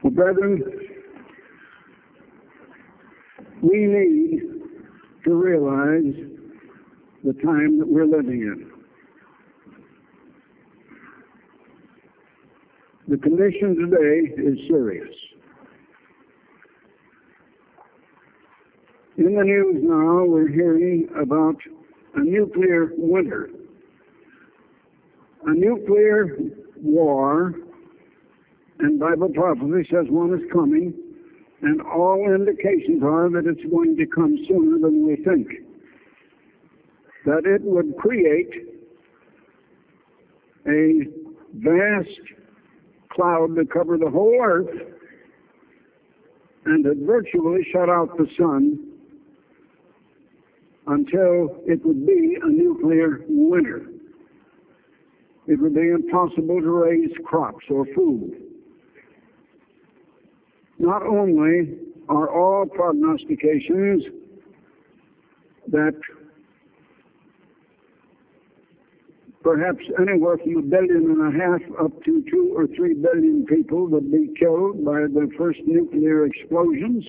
Well, brethren, we need to realize the time that we're living in. The condition today is serious. In the news now, we're hearing about a nuclear winter, a nuclear war, and Bible prophecy says one is coming, and all indications are that it's going to come sooner than we think. That it would create a vast cloud to cover the whole earth and to virtually shut out the sun until it would be a nuclear winter. It would be impossible to raise crops or food. Not only are all prognostications that perhaps anywhere from 1.5 billion up to 2 or 3 billion people would be killed by the first nuclear explosions,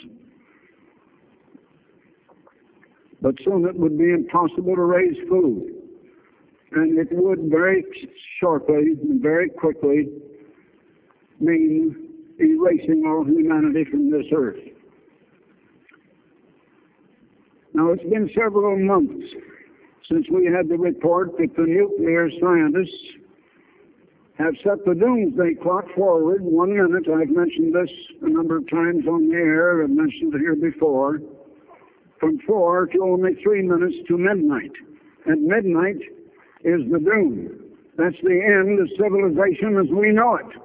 but soon it would be impossible to raise food. And it would very shortly and very quickly mean erasing all humanity from this earth. Now, it's been several months since we had the report that the nuclear scientists have set the doomsday clock forward 1 minute. I've mentioned this a number of times on the air. I've mentioned it here before. From 4 to only 3 minutes to midnight. And midnight is the doom. That's the end of civilization as we know it.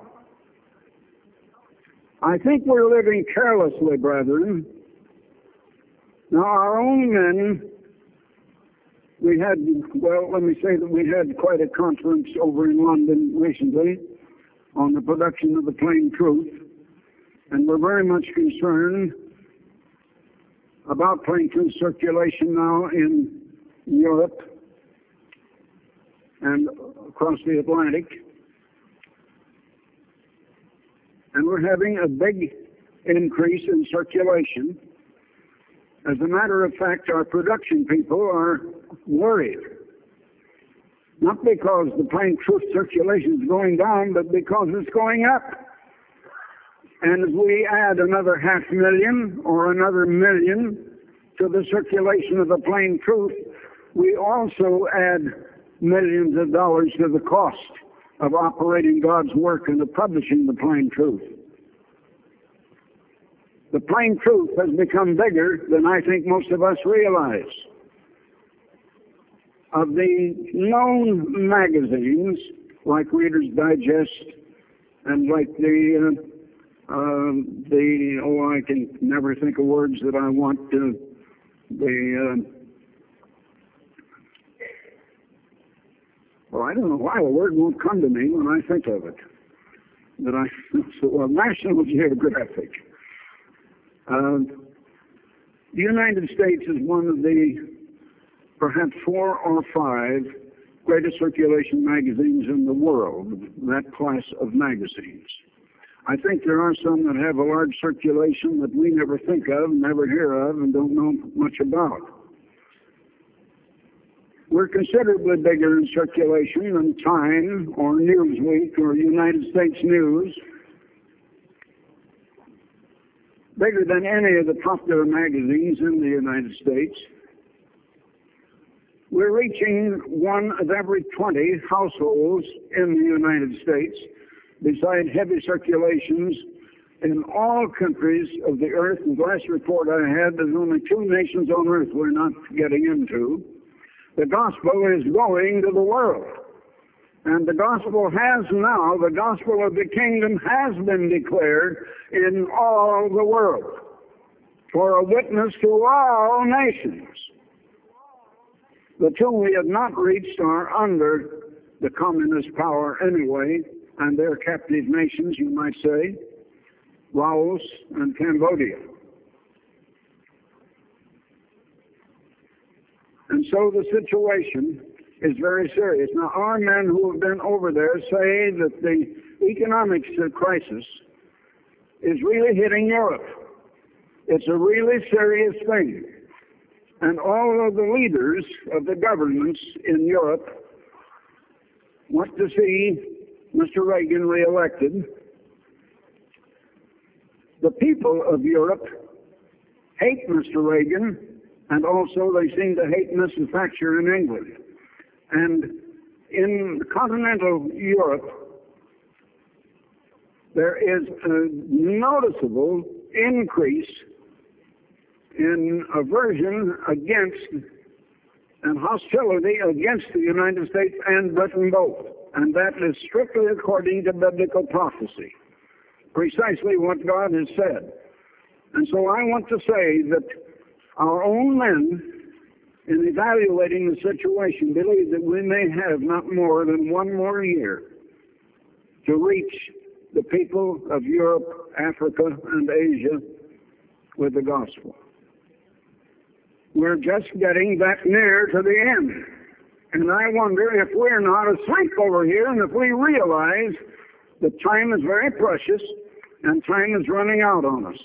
I think we're living carelessly, brethren. Now, our own men, we had quite a conference over in London recently on the production of the plain truth, and we're very much concerned about plain truth circulation now in Europe and across the Atlantic. And we're having a big increase in circulation. As a matter of fact, our production people are worried. Not because the plain truth circulation is going down, but because it's going up. And as we add another 500,000 or another 1,000,000 to the circulation of the plain truth, we also add millions of dollars to the cost of operating God's work and of publishing the plain truth. The plain truth has become bigger than I think most of us realize. Of the known magazines, like Reader's Digest, and like I can never think of words that I want to, I don't know why a word won't come to me when I think of it. National Geographic. The United States is one of the perhaps 4 or 5 greatest circulation magazines in the world, that class of magazines. I think there are some that have a large circulation that we never think of, never hear of, and don't know much about. We're considerably bigger in circulation than Time or Newsweek or United States News, bigger than any of the popular magazines in the United States. We're reaching 1 of every 20 households in the United States, besides heavy circulations in all countries of the earth. And the last report I had, there's only 2 nations on earth we're not getting into. The gospel is going to the world. And the gospel of the kingdom has been declared in all the world for a witness to all nations. The 2 we have not reached are under the communist power anyway, and they're captive nations, you might say, Laos and Cambodia. And so the situation is very serious. Now, our men who have been over there say that the economic crisis is really hitting Europe. It's a really serious thing. And all of the leaders of the governments in Europe want to see Mr. Reagan reelected. The people of Europe hate Mr. Reagan, and also they seem to hate Mrs. Thatcher in England. And in continental Europe, there is a noticeable increase in aversion against and hostility against the United States and Britain both. And that is strictly according to biblical prophecy, precisely what God has said. And so I want to say that our own men, in evaluating the situation, believe that we may have not more than one more year to reach the people of Europe, Africa, and Asia with the gospel. We're just getting that near to the end. And I wonder if we're not asleep over here, and if we realize that time is very precious and time is running out on us.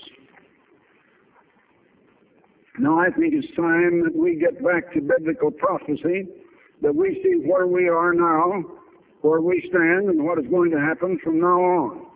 Now I think it's time that we get back to biblical prophecy, that we see where we are now, where we stand, and what is going to happen from now on.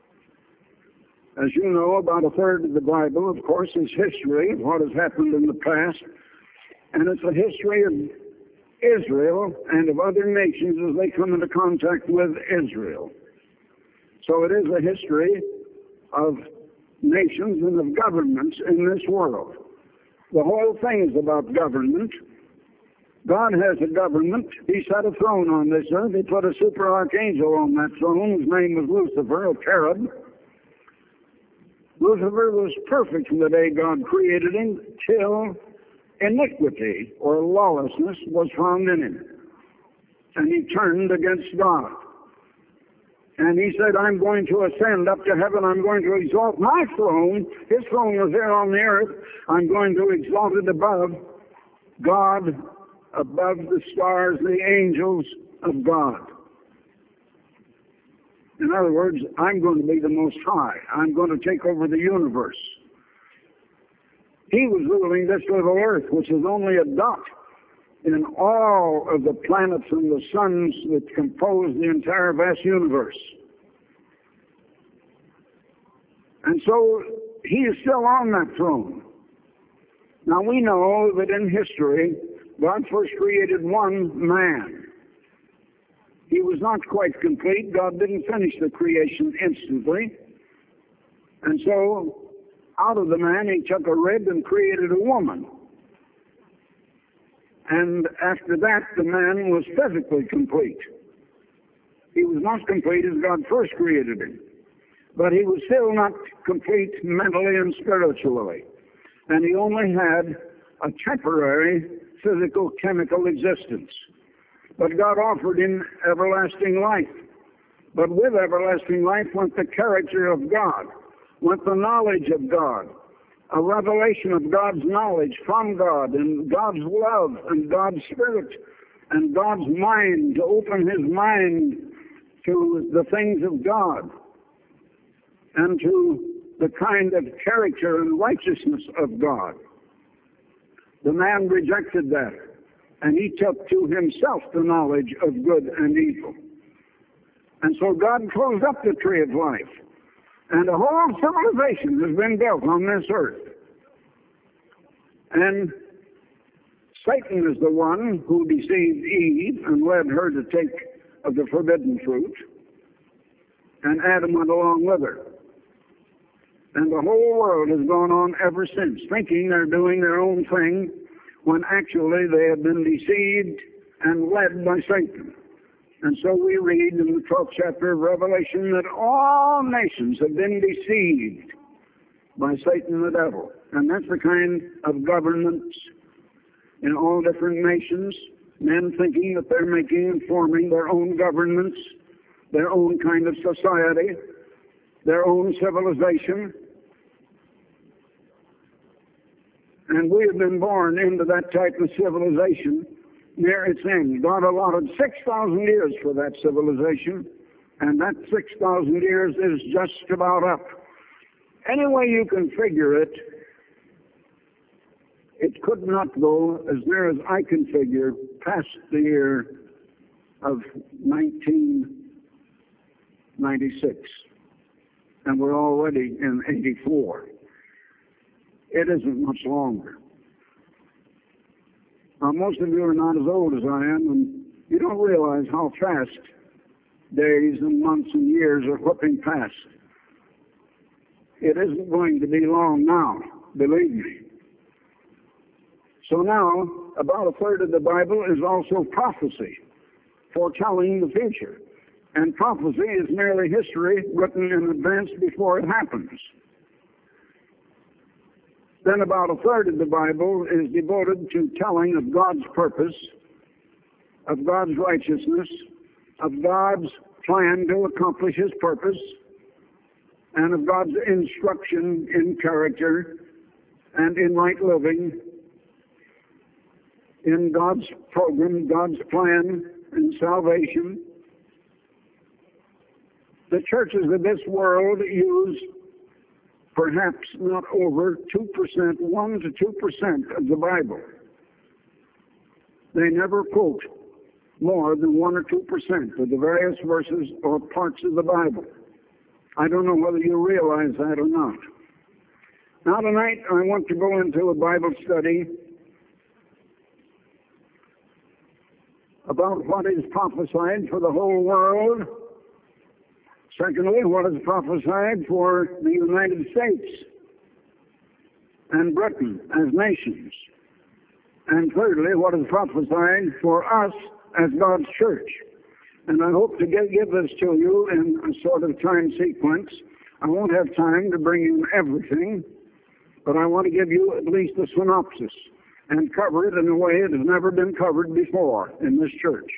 As you know, about a third of the Bible, of course, is history of what has happened in the past, and it's a history of Israel and of other nations as they come into contact with Israel. So it is a history of nations and of governments in this world. The whole thing is about government. God has a government. He set a throne on this earth. He put a super archangel on that throne. His name was Lucifer, a cherub. Lucifer was perfect from the day God created him till iniquity or lawlessness was found in him. And he turned against God. And he said, I'm going to ascend up to heaven. I'm going to exalt my throne. His throne was there on the earth. I'm going to exalt it above God, above the stars, the angels of God. In other words, I'm going to be the Most High. I'm going to take over the universe. He was ruling this little earth, which is only a dot in all of the planets and the suns that compose the entire vast universe. And so he is still on that throne. Now we know that in history, God first created one man. He was not quite complete. God didn't finish the creation instantly. And so out of the man, he took a rib and created a woman. And after that, the man was physically complete. He was not complete as God first created him. But he was still not complete mentally and spiritually. And he only had a temporary physical, chemical existence. But God offered him everlasting life. But with everlasting life went the character of God, went the knowledge of God, a revelation of God's knowledge from God, and God's love, and God's Spirit, and God's mind, to open his mind to the things of God, and to the kind of character and righteousness of God. The man rejected that, and he took to himself the knowledge of good and evil. And so God closed up the tree of life, and a whole civilization has been built on this earth. And Satan is the one who deceived Eve and led her to take of the forbidden fruit, and Adam went along with her. And the whole world has gone on ever since, thinking they're doing their own thing, when actually they have been deceived and led by Satan. And so we read in the 12th chapter of Revelation that all nations have been deceived by Satan the devil. And that's the kind of governments in all different nations, men thinking that they're making and forming their own governments, their own kind of society, their own civilization. And we have been born into that type of civilization near its end. God allotted 6,000 years for that civilization, and that 6,000 years is just about up. Any way you can figure it, it could not go, as near as I can figure, past the year of 1996. And we're already in 84. It isn't much longer. Now, most of you are not as old as I am, and you don't realize how fast days and months and years are whipping past. It isn't going to be long now, believe me. So now, about a third of the Bible is also prophecy, foretelling the future. And prophecy is merely history written in advance before it happens. Then about a third of the Bible is devoted to telling of God's purpose, of God's righteousness, of God's plan to accomplish His purpose, and of God's instruction in character and in right living, in God's program, God's plan in salvation. The churches of this world use perhaps not over 2%, 1 to 2% of the Bible. They never quote more than 1 or 2% of the various verses or parts of the Bible. I don't know whether you realize that or not. Now tonight I want to go into a Bible study about what is prophesied for the whole world. Secondly, what is prophesied for the United States and Britain as nations. And thirdly, what is prophesied for us as God's church. And I hope to give this to you in a sort of time sequence. I won't have time to bring in everything, but I want to give you at least a synopsis and cover it in a way it has never been covered before in this church.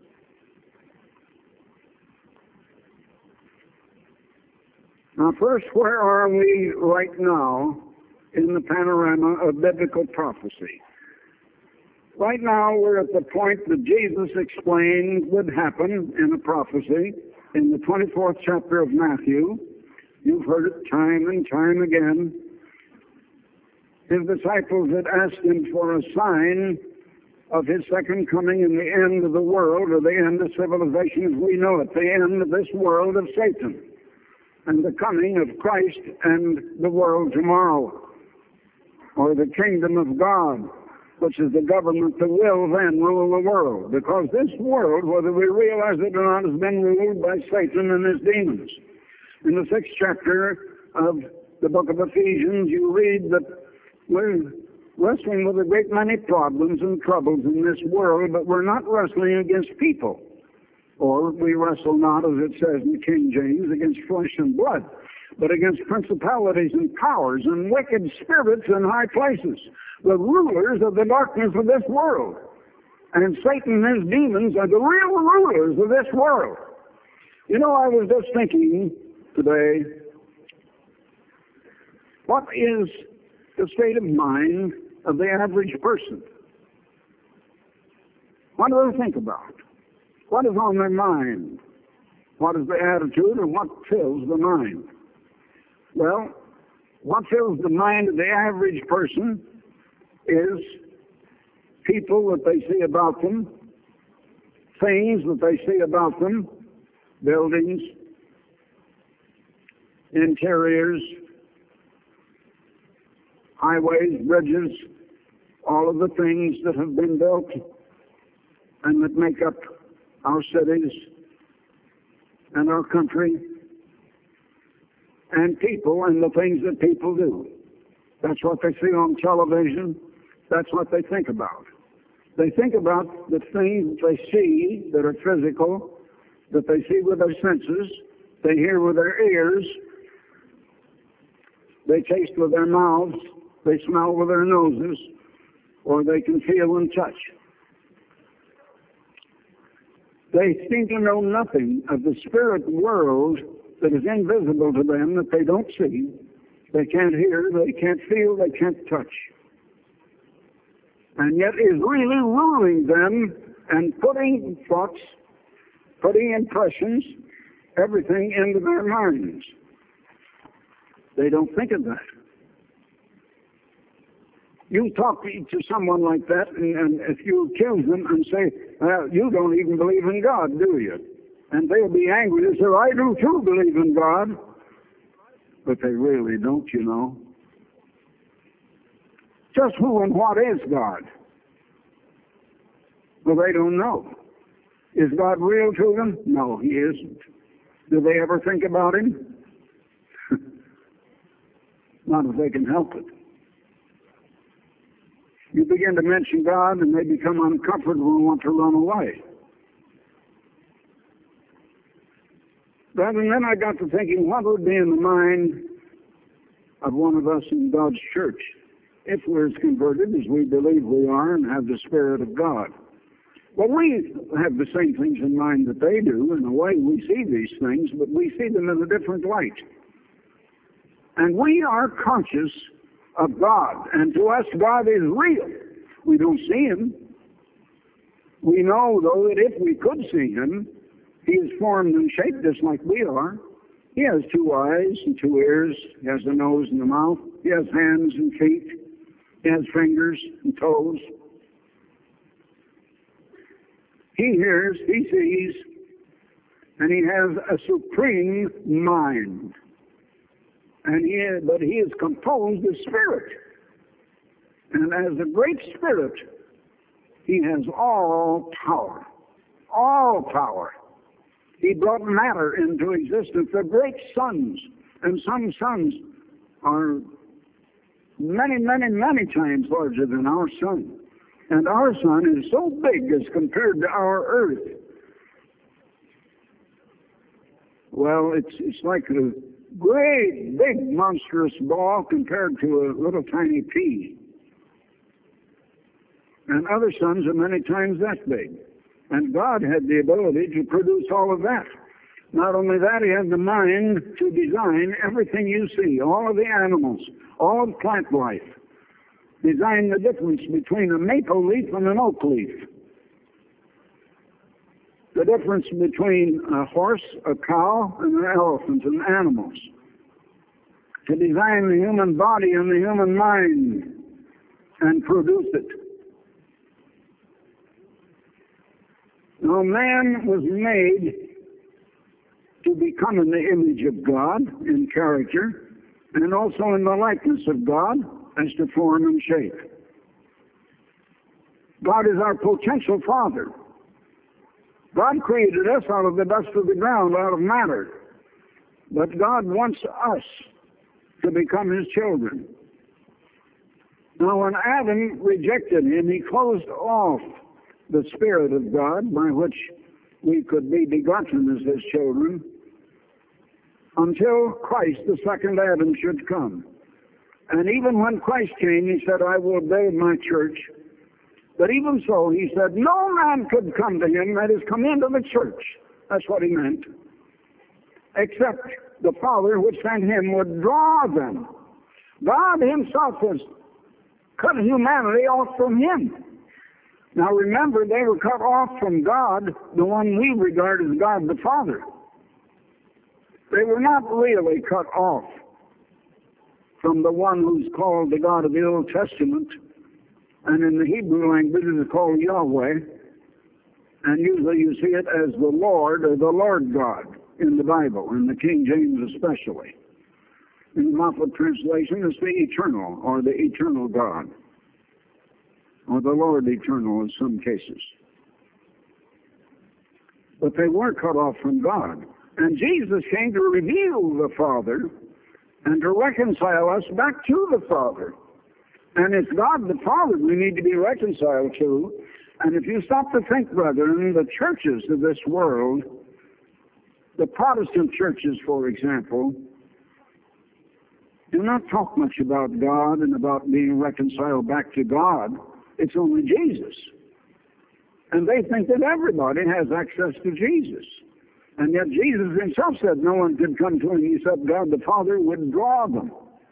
Now first, where are we right now in the panorama of biblical prophecy? Right now we're at the point that Jesus explained would happen in a prophecy in the 24th chapter of Matthew. You've heard it time and time again. His disciples had asked him for a sign of his second coming and the end of the world, or the end of civilization as we know it, the end of this world of Satan, and the coming of Christ and the world tomorrow, or the kingdom of God, which is the government that will then rule the world. Because this world, whether we realize it or not, has been ruled by Satan and his demons. In the 6th chapter of the book of Ephesians, you read that we're wrestling with a great many problems and troubles in this world, but we're not wrestling against people. Or we wrestle not, as it says in King James, against flesh and blood, but against principalities and powers and wicked spirits in high places, the rulers of the darkness of this world. And Satan and his demons are the real rulers of this world. You know, I was just thinking today, what is the state of mind of the average person? What do they think about? What is on their mind? What is the attitude, and what fills the mind? Well, what fills the mind of the average person is people that they see about them, things that they see about them, buildings, interiors, highways, bridges, all of the things that have been built and that make up our cities and our country, and people and the things that people do. That's what they see on television. That's what they think about. They think about the things that they see that are physical, that they see with their senses, they hear with their ears, they taste with their mouths, they smell with their noses, or they can feel and touch. They seem to know nothing of the spirit world that is invisible to them, that they don't see, they can't hear, they can't feel, they can't touch. And yet is really ruling them and putting thoughts, putting impressions, everything into their minds. They don't think of that. You talk to someone like that, and if you accuse them and say, well, you don't even believe in God, do you? And they'll be angry and say, I do too believe in God. But they really don't, you know. Just who and what is God? Well, they don't know. Is God real to them? No, he isn't. Do they ever think about him? Not if they can help it. You begin to mention God and they become uncomfortable and want to run away. But and then I got to thinking, what would be in the mind of one of us in God's church if we're as converted as we believe we are and have the Spirit of God? Well, we have the same things in mind that they do. In a way, we see these things, but we see them in a different light. And we are conscious of God. And to us, God is real. We don't see him. We know, though, that if we could see him, he is formed and shaped just like we are. He has 2 eyes and 2 ears. He has a nose and a mouth. He has hands and feet. He has fingers and toes. He hears, he sees, and he has a supreme mind. But he is composed of spirit. And as a great spirit, he has all power. All power. He brought matter into existence. The great suns, and some suns are many, many, many times larger than our sun. And our sun is so big as compared to our earth. Well, it's like a great, big, monstrous ball compared to a little tiny pea. And other suns are many times that big. And God had the ability to produce all of that. Not only that, he had the mind to design everything you see, all of the animals, all of plant life. Design the difference between a maple leaf and an oak leaf. The difference between a horse, a cow, and an elephant, and animals. To design the human body and the human mind and produce it. Now, man was made to become in the image of God in character and also in the likeness of God as to form and shape. God is our potential Father. God created us out of the dust of the ground, out of matter. But God wants us to become his children. Now, when Adam rejected him, he closed off the Spirit of God by which we could be begotten as his children until Christ, the second Adam, should come. And even when Christ came, he said, I will build my church. But even so, he said, no man could come to him, that is, come into the church. That's what he meant. Except the Father which sent him would draw them. God himself has cut humanity off from him. Now remember, they were cut off from God, the one we regard as God the Father. They were not really cut off from the one who's called the God of the Old Testament, and in the Hebrew language it is called Yahweh, and usually you see it as the Lord or the Lord God in the Bible, in the King James especially. In the Moffat translation, it's the Eternal, or the Eternal God, or the Lord Eternal in some cases. But they were cut off from God. And Jesus came to reveal the Father and to reconcile us back to the Father. And it's God the Father we need to be reconciled to. And if you stop to think, brethren, the churches of this world, the Protestant churches, for example, do not talk much about God and about being reconciled back to God. It's only Jesus. And they think that everybody has access to Jesus. And yet Jesus himself said no one could come to him except God the Father would draw them.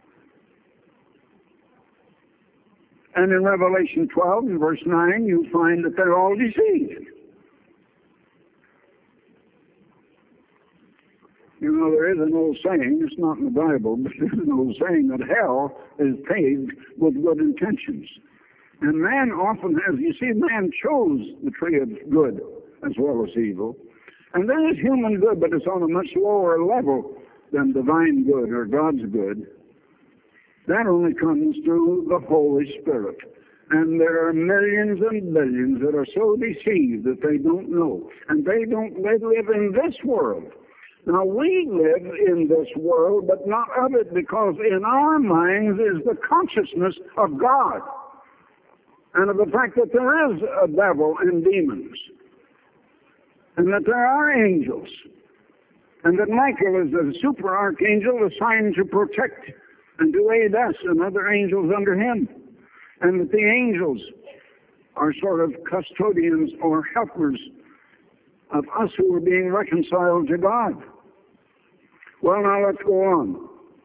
And in Revelation 12, in verse 9, you find that they're all deceived. You know, there is an old saying, it's not in the Bible, but there's an old saying that hell is paved with good intentions. And man often has, you see, man chose the tree of good as well as evil. And there is human good, but it's on a much lower level than divine good or God's good. That only comes through the Holy Spirit. And there are millions and billions that are so deceived that they don't know. And they live in this world. Now, we live in this world, but not of it, because in our minds is the consciousness of God and of the fact that there is a devil and demons, and that there are angels, and that Michael is a super archangel assigned to protect and to aid us and other angels under him, and that the angels are sort of custodians or helpers of us who are being reconciled to God. Well, now let's go on.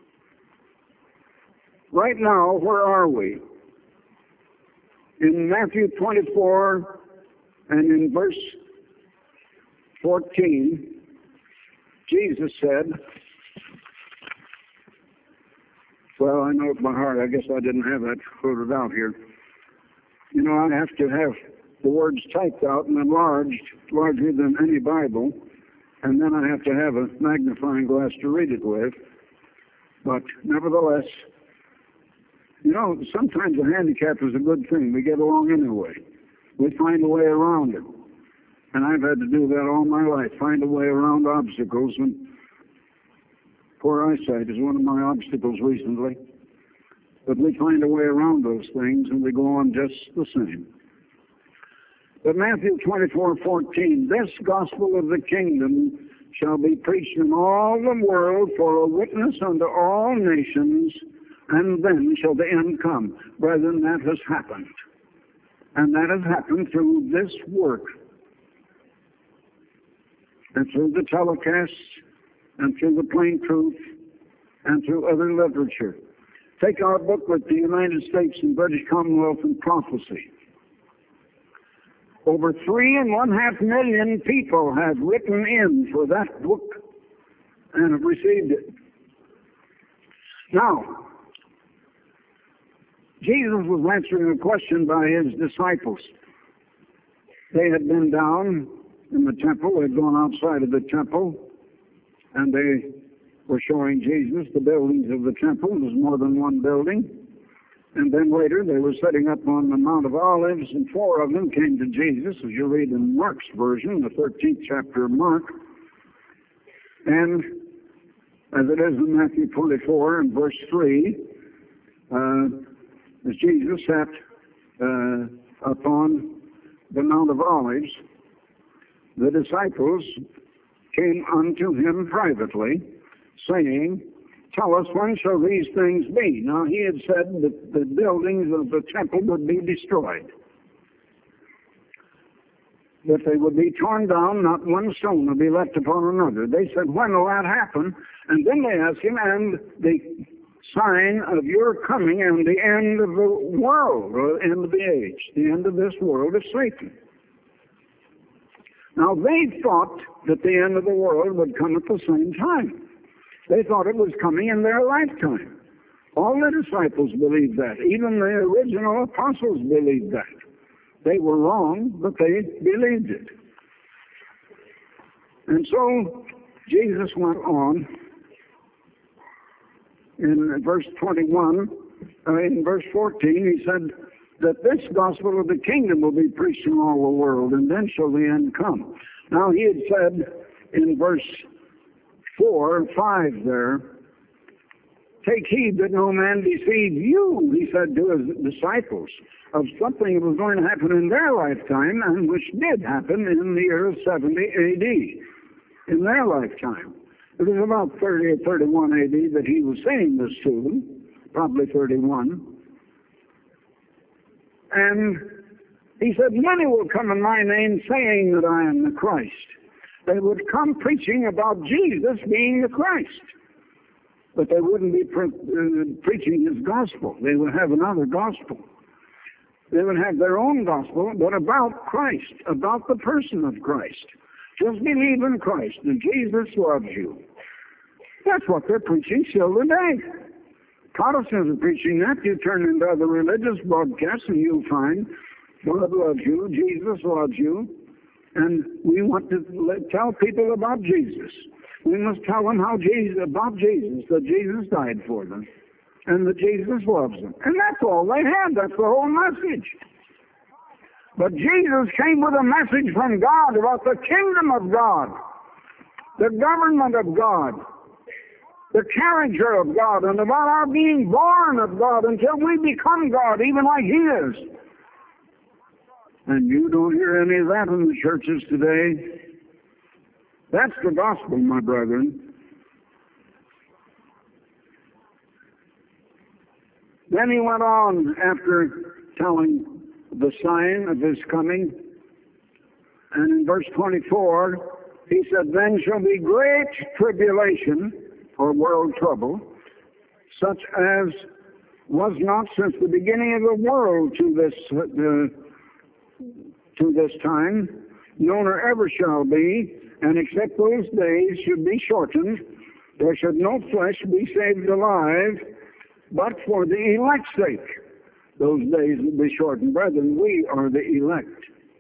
Right now, where are we? In Matthew 24 and in verse 14, Jesus said, well, I know it by heart. I guess I didn't have that quoted out here. You know, I have to have the words typed out and enlarged, larger than any Bible, and then I have to have a magnifying glass to read it with. But nevertheless, you know, sometimes a handicap is a good thing. We get along anyway. We find a way around it. And I've had to do that all my life, find a way around obstacles. And poor eyesight is one of my obstacles recently. But we find a way around those things, and we go on just the same. But Matthew 24:14, this gospel of the kingdom shall be preached in all the world for a witness unto all nations, and then shall the end come. Brethren, that has happened. And that has happened through this work, and through the telecasts, and through the plain truth, and through other literature. Take our booklet, The United States and British Commonwealth in Prophecy. Over 3.5 million people have written in for that book and have received it. Now, Jesus was answering a question by his disciples. They had been down in the temple, they'd gone outside of the temple, and they were showing Jesus the buildings of the temple. There was more than one building. And then later they were setting up on the Mount of Olives, and 4 of them came to Jesus, as you read in Mark's version, the 13th chapter of Mark. And as it is in Matthew 24 and verse 3, as Jesus sat upon the Mount of Olives, the disciples came unto him privately, saying, tell us, when shall these things be? Now, he had said that the buildings of the temple would be destroyed, that they would be torn down, not one stone would be left upon another. They said, when will that happen? And then they asked him, and the sign of your coming and the end of the world, or the end of the age, the end of this world of Satan. Now, they thought that the end of the world would come at the same time. They thought it was coming in their lifetime. All the disciples believed that. Even the original apostles believed that. They were wrong, but they believed it. And so Jesus went on in verse 21, in verse 14, he said that this gospel of the kingdom will be preached in all the world, and then shall the end come. Now, he had said in verse 4 and 5 there, take heed that no man deceive you, he said to his disciples, of something that was going to happen in their lifetime, and which did happen in the year of 70 A.D., in their lifetime. It was about 30 or 31 A.D. that he was saying this to them, probably 31. And he said, many will come in my name saying that I am the Christ. They would come preaching about Jesus being the Christ. But they wouldn't be preaching his gospel. They would have another gospel. They would have their own gospel, but about Christ, about the person of Christ. Just believe in Christ, and Jesus loves you. That's what they're preaching still today. Protestants are preaching that. You turn into other religious broadcasts and you'll find God loves you, Jesus loves you, and we want to tell people about Jesus. We must tell them about Jesus, that Jesus died for them, and that Jesus loves them. And that's all they had. That's the whole message. But Jesus came with a message from God about the kingdom of God, the government of God, the character of God, and about our being born of God until we become God, even like He is. And you don't hear any of that in the churches today. That's the gospel, my brethren. Then he went on after telling the sign of His coming. And in verse 24, he said, then shall be great tribulation, or world trouble, such as was not since the beginning of the world to this time, nor nor ever shall be, and except those days should be shortened, there should no flesh be saved alive, but for the elect's sake. Those days will be shortened. Brethren, we are the elect.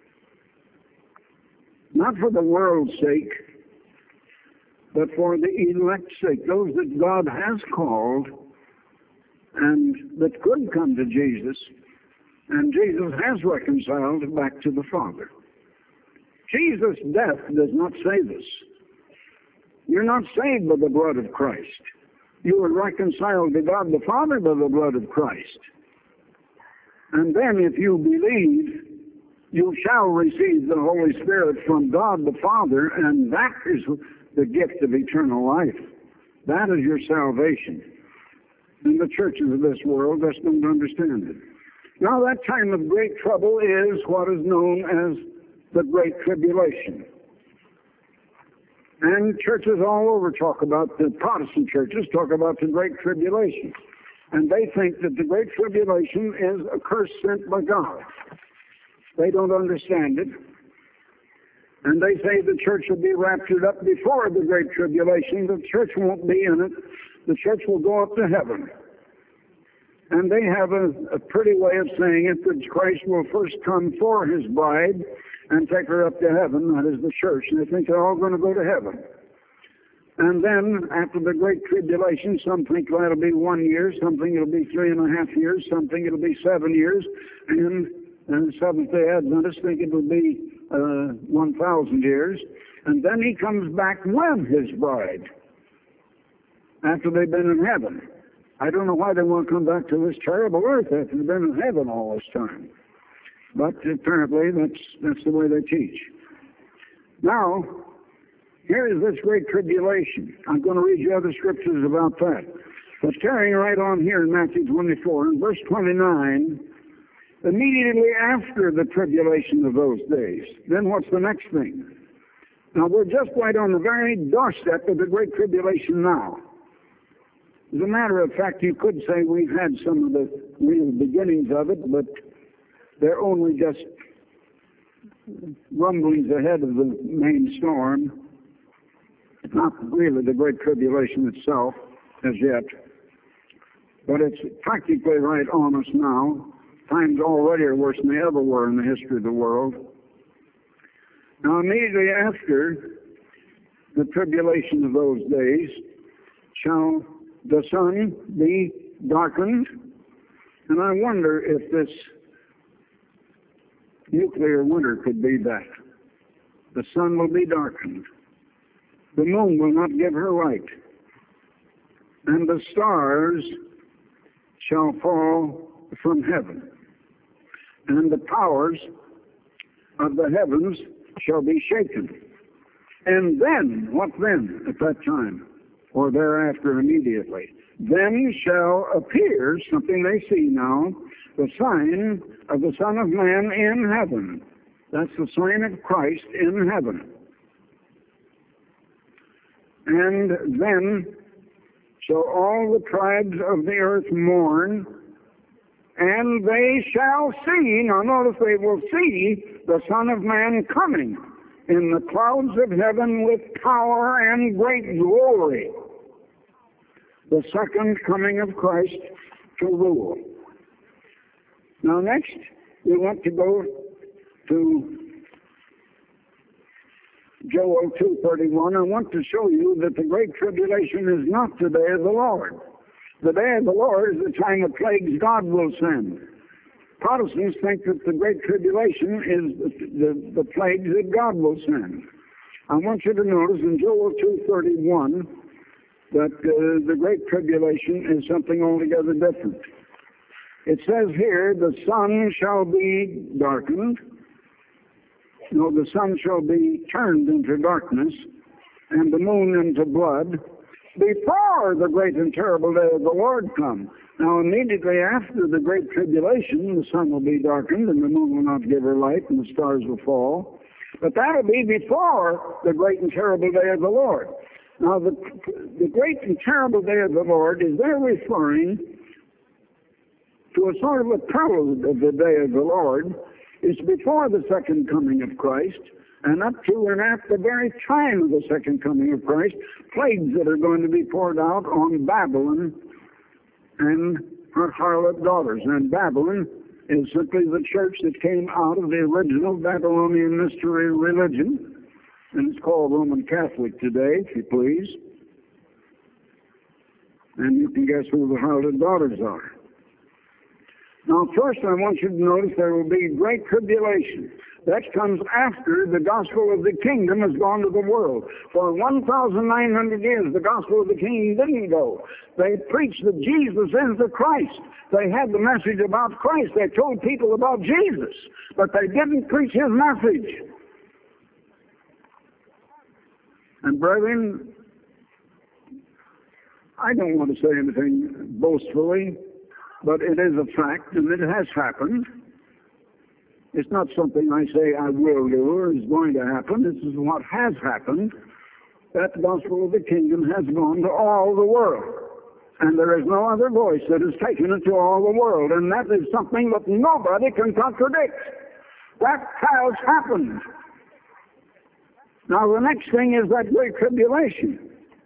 Not for the world's sake, but for the elect's sake. Those that God has called and that could come to Jesus, and Jesus has reconciled back to the Father. Jesus' death does not save us. You're not saved by the blood of Christ. You are reconciled to God the Father by the blood of Christ. And then if you believe, you shall receive the Holy Spirit from God the Father, and that is the gift of eternal life. That is your salvation. And the churches of this world just don't understand it. Now that time of great trouble is what is known as the Great Tribulation. And churches all over talk about, the Protestant churches talk about the Great Tribulation. And they think that the Great Tribulation is a curse sent by God. They don't understand it. And they say the church will be raptured up before the Great Tribulation. The church won't be in it. The church will go up to heaven. And they have a pretty way of saying it, that Christ will first come for His bride and take her up to heaven. That is the church. And they think they're all going to go to heaven. And then, after the Great Tribulation, some think that'll be 1 year, some think it'll be 3.5 years, some think it'll be 7 years, and Seventh-day Adventists think it'll be 1,000 years. And then He comes back with His bride after they've been in heaven. I don't know why they want to come back to this terrible earth after they've been in heaven all this time. But apparently that's the way they teach. Now, here is this Great Tribulation. I'm going to read you other scriptures about that. But carrying right on here in Matthew 24, in verse 29, immediately after the tribulation of those days, then what's the next thing? Now, we're just right on the very doorstep of the Great Tribulation now. As a matter of fact, you could say we've had some of the real beginnings of it, but they're only just rumblings ahead of the main storm. It's not really the Great Tribulation itself as yet, but it's practically right on us now. Times already are worse than they ever were in the history of the world. Now, immediately after the tribulation of those days shall the sun be darkened. And I wonder if this nuclear winter could be that. The sun will be darkened. The moon will not give her light. And the stars shall fall from heaven. And the powers of the heavens shall be shaken. And then, what then at that time? Or thereafter immediately. Then shall appear, something they see now, the sign of the Son of Man in heaven. That's the sign of Christ in heaven. And then shall all the tribes of the earth mourn, and they shall see, now notice they will see the Son of Man coming in the clouds of heaven with power and great glory. the second coming of Christ to rule. Now next, we want to go to Joel 2:31. I want to show you that the Great Tribulation is not the day of the Lord. The day of the Lord is the time of plagues God will send. Protestants think that the Great Tribulation is the plagues that God will send. I want you to notice in Joel 2:31 that the Great Tribulation is something altogether different. It says here, the sun shall be darkened. No, the sun shall be turned into darkness, and the moon into blood, before the great and terrible day of the Lord come. Now, immediately after the great tribulation, the sun will be darkened, and the moon will not give her light, and the stars will fall. But that'll be before the great and terrible day of the Lord. Now, the great and terrible day of the Lord is there referring to a sort of a prelude of the day of the Lord. It's before the second coming of Christ, and up to and at the very time of the second coming of Christ, plagues that are going to be poured out on Babylon and her harlot daughters. And Babylon is simply the church that came out of the original Babylonian mystery religion, and it's called Roman Catholic today, if you please. And you can guess who the harlot daughters are. Now, first, I want you to notice there will be great tribulation. That comes after the gospel of the kingdom has gone to the world. For 1,900 years, the gospel of the kingdom didn't go. They preached that Jesus is the Christ. They had the message about Christ. They told people about Jesus, but they didn't preach his message. And brethren, I don't want to say anything boastfully, but it is a fact, and it has happened. It's not something I say I will do or is going to happen. This is what has happened, that the gospel of the kingdom has gone to all the world. And there is no other voice that has taken it to all the world. And that is something that nobody can contradict. That has happened. Now the next thing is that great tribulation.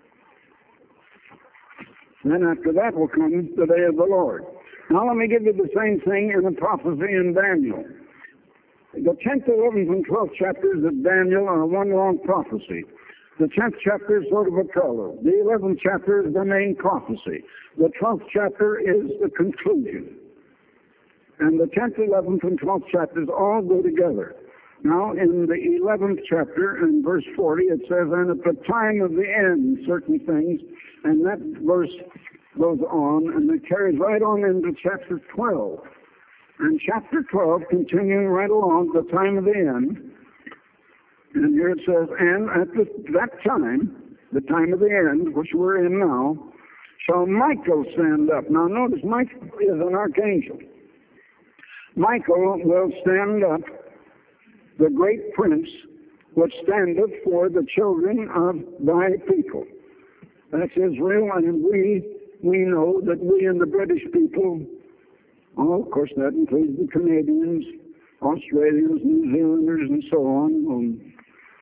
Then after that will come the day of the Lord. Now let me give you the same thing in the prophecy in Daniel. The 10th, 11th, and 12th chapters of Daniel are one long prophecy. The 10th chapter is sort of a prologue. The 11th chapter is the main prophecy. The 12th chapter is the conclusion. And the 10th, 11th, and 12th chapters all go together. Now, in the 11th chapter, in verse 40, it says, and at the time of the end, certain things, and that verse goes on, and it carries right on into chapter 12. And chapter 12, continuing right along, the time of the end, and here it says, and at that time, the time of the end, which we're in now, shall Michael stand up. Now notice, Michael is an archangel. Michael will stand up, the great prince, which standeth for the children of thy people. That's Israel, and we know that we and the British people, oh, of course, that includes the Canadians, Australians, New Zealanders, and so on,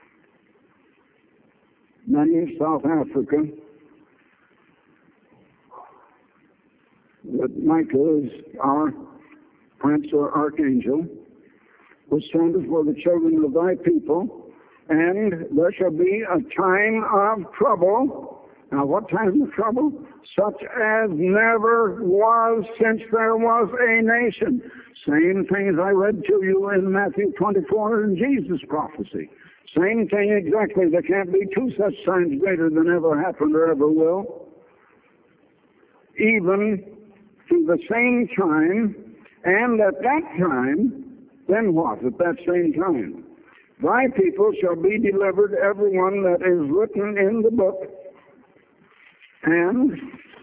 many in South Africa. But Michael is our prince or archangel, which standeth for the children of thy people, and there shall be a time of trouble. Now, what time of trouble? Such as never was since there was a nation. Same thing as I read to you in Matthew 24 in Jesus' prophecy. Same thing exactly. There can't be two such signs greater than ever happened or ever will. Even to the same time, and at that time, then what? At that same time, thy people shall be delivered, every one that is written in the book. And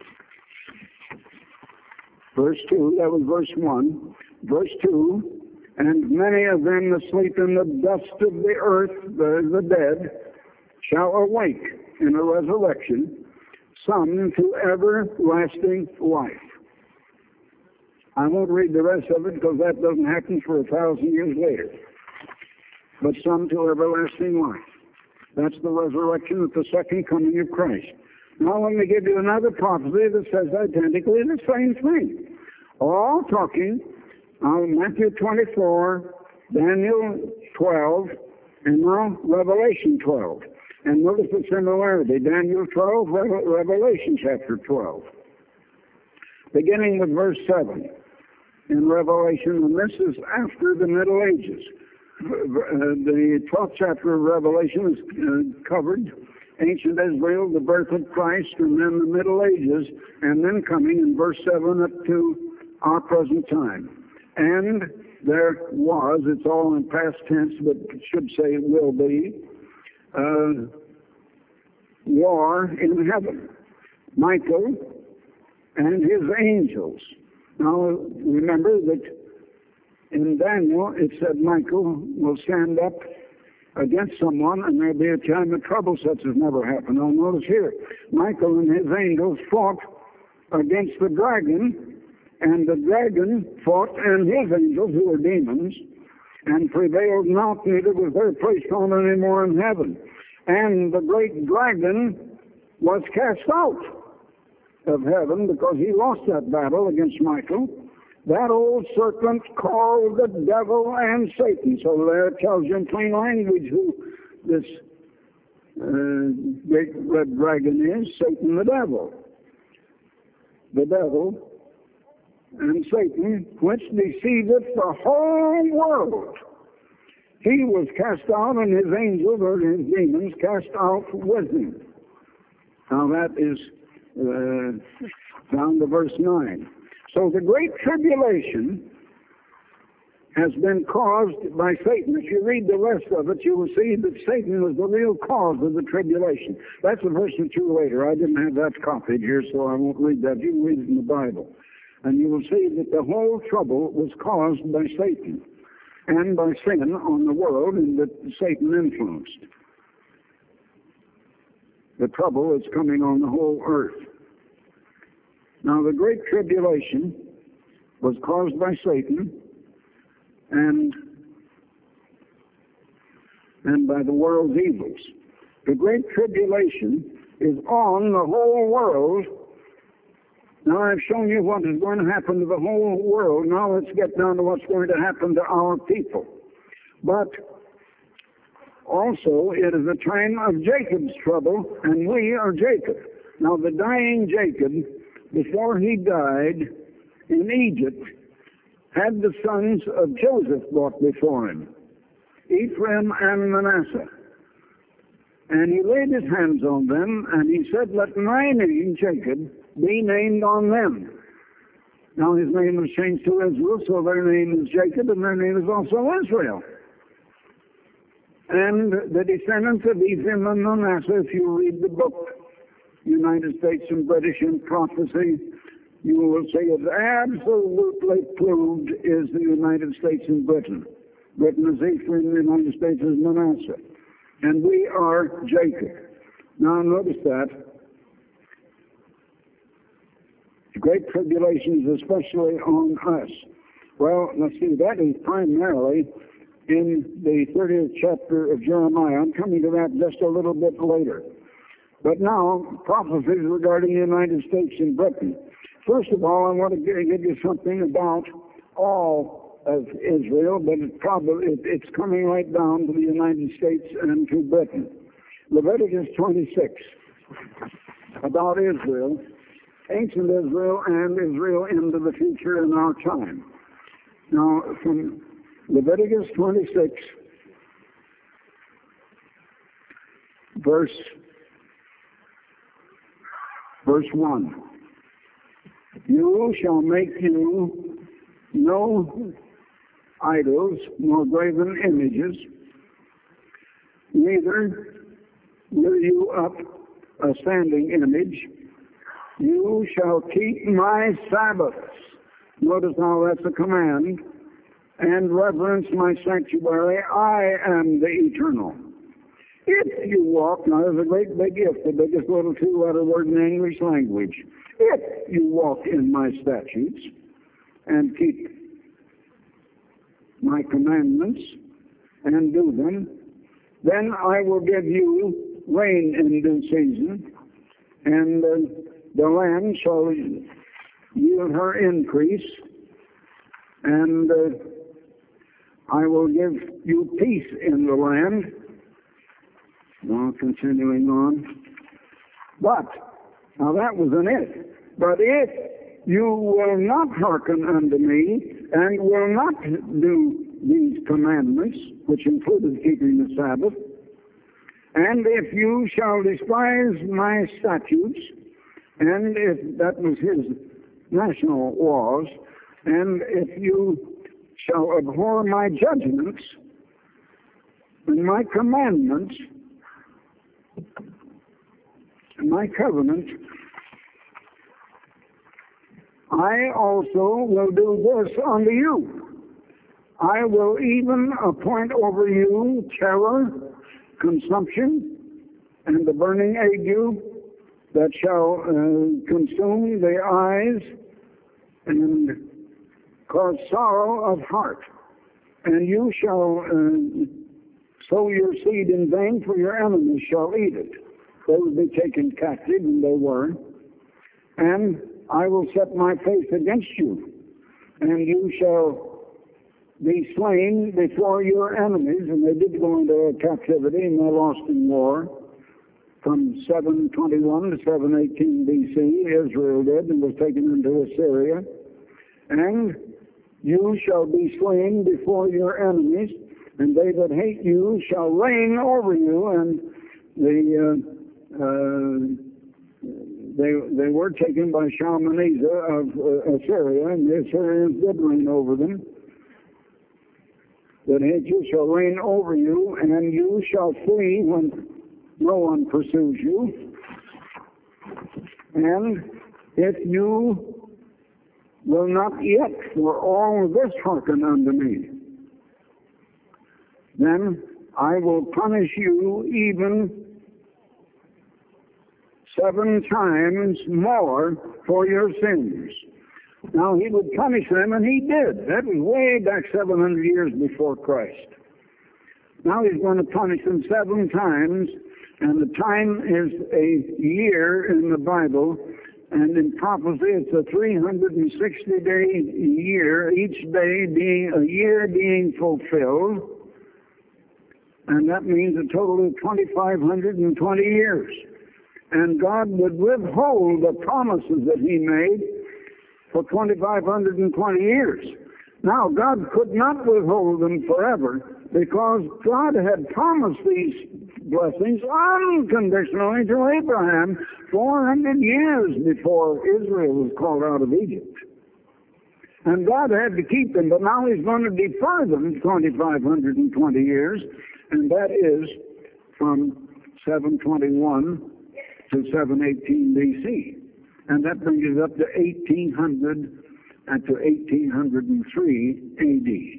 verse 2, that was verse 1. Verse 2, and many of them that sleep in the dust of the earth, the dead, shall awake in a resurrection, some to everlasting life. I won't read the rest of it because that doesn't happen for 1,000 years later. But some to everlasting life. That's the resurrection at the second coming of Christ. Now let me give you another prophecy that says identically the same thing. All talking on Matthew 24, Daniel 12, and now Revelation 12. And notice the similarity, Daniel 12, Revelation chapter 12. Beginning with verse 7 in Revelation, and this is after the Middle Ages. The 12th chapter of Revelation is covered ancient Israel, the birth of Christ, and then the Middle Ages, and then coming in verse 7 up to our present time. And there was, it's all in past tense, but it should say it will be, war in heaven. Michael and his angels. Now, remember that in Daniel, it said Michael will stand up against someone, and there'll be a time of trouble such as never happened. Now, notice here, Michael and his angels fought against the dragon, and the dragon fought and his angels, who were demons, and prevailed not, neither was their place found any more in heaven. And the great dragon was cast out of heaven because he lost that battle against Michael. That old serpent called the devil and Satan. So there it tells you in plain language who this great red dragon is, Satan the devil. The devil and Satan, which deceiveth the whole world. He was cast out, and his angels, or his demons, cast out with him. Now that is down to verse 9. So the Great Tribulation has been caused by Satan. If you read the rest of it, you will see that Satan was the real cause of the tribulation. That's a verse or two later. I didn't have that copied here, so I won't read that. You can read it in the Bible. And you will see that the whole trouble was caused by Satan and by sin on the world, and that Satan influenced. The trouble is coming on the whole earth. Now, the Great Tribulation was caused by Satan and by the world's evils. The Great Tribulation is on the whole world. Now, I've shown you what is going to happen to the whole world. Now, let's get down to what's going to happen to our people. But also, it is a time of Jacob's trouble, and we are Jacob. Now, the dying Jacob, before he died in Egypt, had the sons of Joseph brought before him, Ephraim and Manasseh. And he laid his hands on them, and he said, "Let my name, Jacob, be named on them." Now his name was changed to Israel, so their name is Jacob, and their name is also Israel. And the descendants of Ephraim and Manasseh, if you read the book, United States and British in Prophecy, you will see it's absolutely proved is the United States and Britain. Britain is Ephraim, the United States is Manasseh. And we are Jacob. Now notice that. The Great Tribulation is especially on us. Well, let's see, that is primarily in the 30th chapter of Jeremiah. I'm coming to that just a little bit later. But now, prophecies regarding the United States and Britain. First of all, I want to give you something about all of Israel, but it's coming right down to the United States and to Britain. Leviticus 26, about Israel, ancient Israel, and Israel into the future in our time. Now, from Leviticus 26, verse 1. You shall make you no idols, nor graven images, neither will you up a standing image. You shall keep my Sabbaths. Notice how that's a command. And reverence my sanctuary. I am the Eternal. If you walk, now there's a great big if, the biggest little two-letter word in the English language. If you walk in my statutes and keep my commandments and do them, then I will give you rain in due season, and the land shall yield her increase, and I will give you peace in the land. Now, continuing on. But, now that wasn't it. But if you will not hearken unto me, and will not do these commandments, which included keeping the Sabbath, and if you shall despise my statutes, and if that was his national laws, and if you shall abhor my judgments and my commandments and my covenant, I also will do this unto you. I will even appoint over you terror, consumption, and the burning ague that shall consume the eyes and cause sorrow of heart. And you shall sow your seed in vain, for your enemies shall eat it. They will be taken captive, and they were. And I will set my face against you, and you shall be slain before your enemies. And they did go into captivity, and they lost in war. From 721 to 718 B.C., Israel did, and was taken into Assyria. And you shall be slain before your enemies, and they that hate you shall reign over you. And they were taken by Shalmaneser of Assyria, and the Assyrians did reign over them. That hate you shall reign over you, and you shall flee when no one pursues you. And if you will not yet for all this hearken unto me, then I will punish you even 7 times more for your sins. Now, he would punish them, and he did. That was way back 700 years before Christ. Now he's going to punish them 7 times, and the time is a year in the Bible, and in prophecy it's a 360-day year, each day being a year being fulfilled, and that means a total of 2,520 years. And God would withhold the promises that he made for 2,520 years. Now, God could not withhold them forever, because God had promised these blessings unconditionally to Abraham 400 years before Israel was called out of Egypt. And God had to keep them, but now he's going to defer them 2,520 years, and that is from 721 to 718 B.C. And that brings us up to 1800 and to 1803 A.D.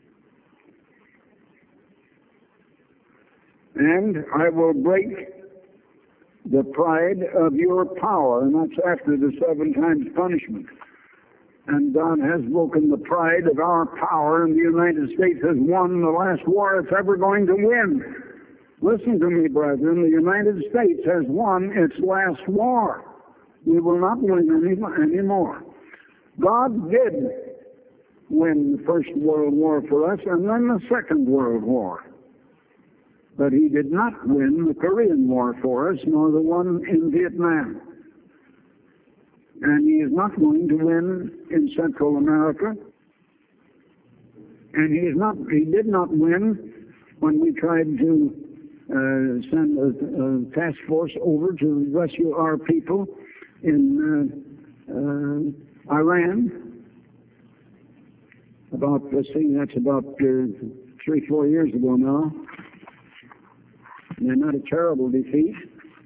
And I will break the pride of your power, and that's after the 7 times punishment. And God has broken the pride of our power, and the United States has won the last war it's ever going to win. Listen to me, brethren. The United States has won its last war. We will not win anymore. God did win the First World War for us, and then the Second World War. But he did not win the Korean War for us, nor the one in Vietnam. And he is not going to win in Central America. And he did not win when we tried to send a task force over to rescue our people in Iran. That's about 3-4 years ago now. They're not a terrible defeat.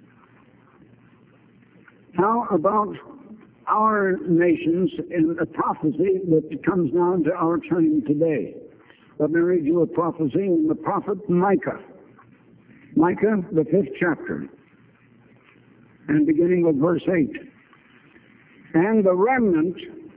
How about our nations in a prophecy that comes down to our time today? Let me read you a prophecy in the prophet Micah. Micah, the 5th chapter, and beginning with verse 8. And the remnant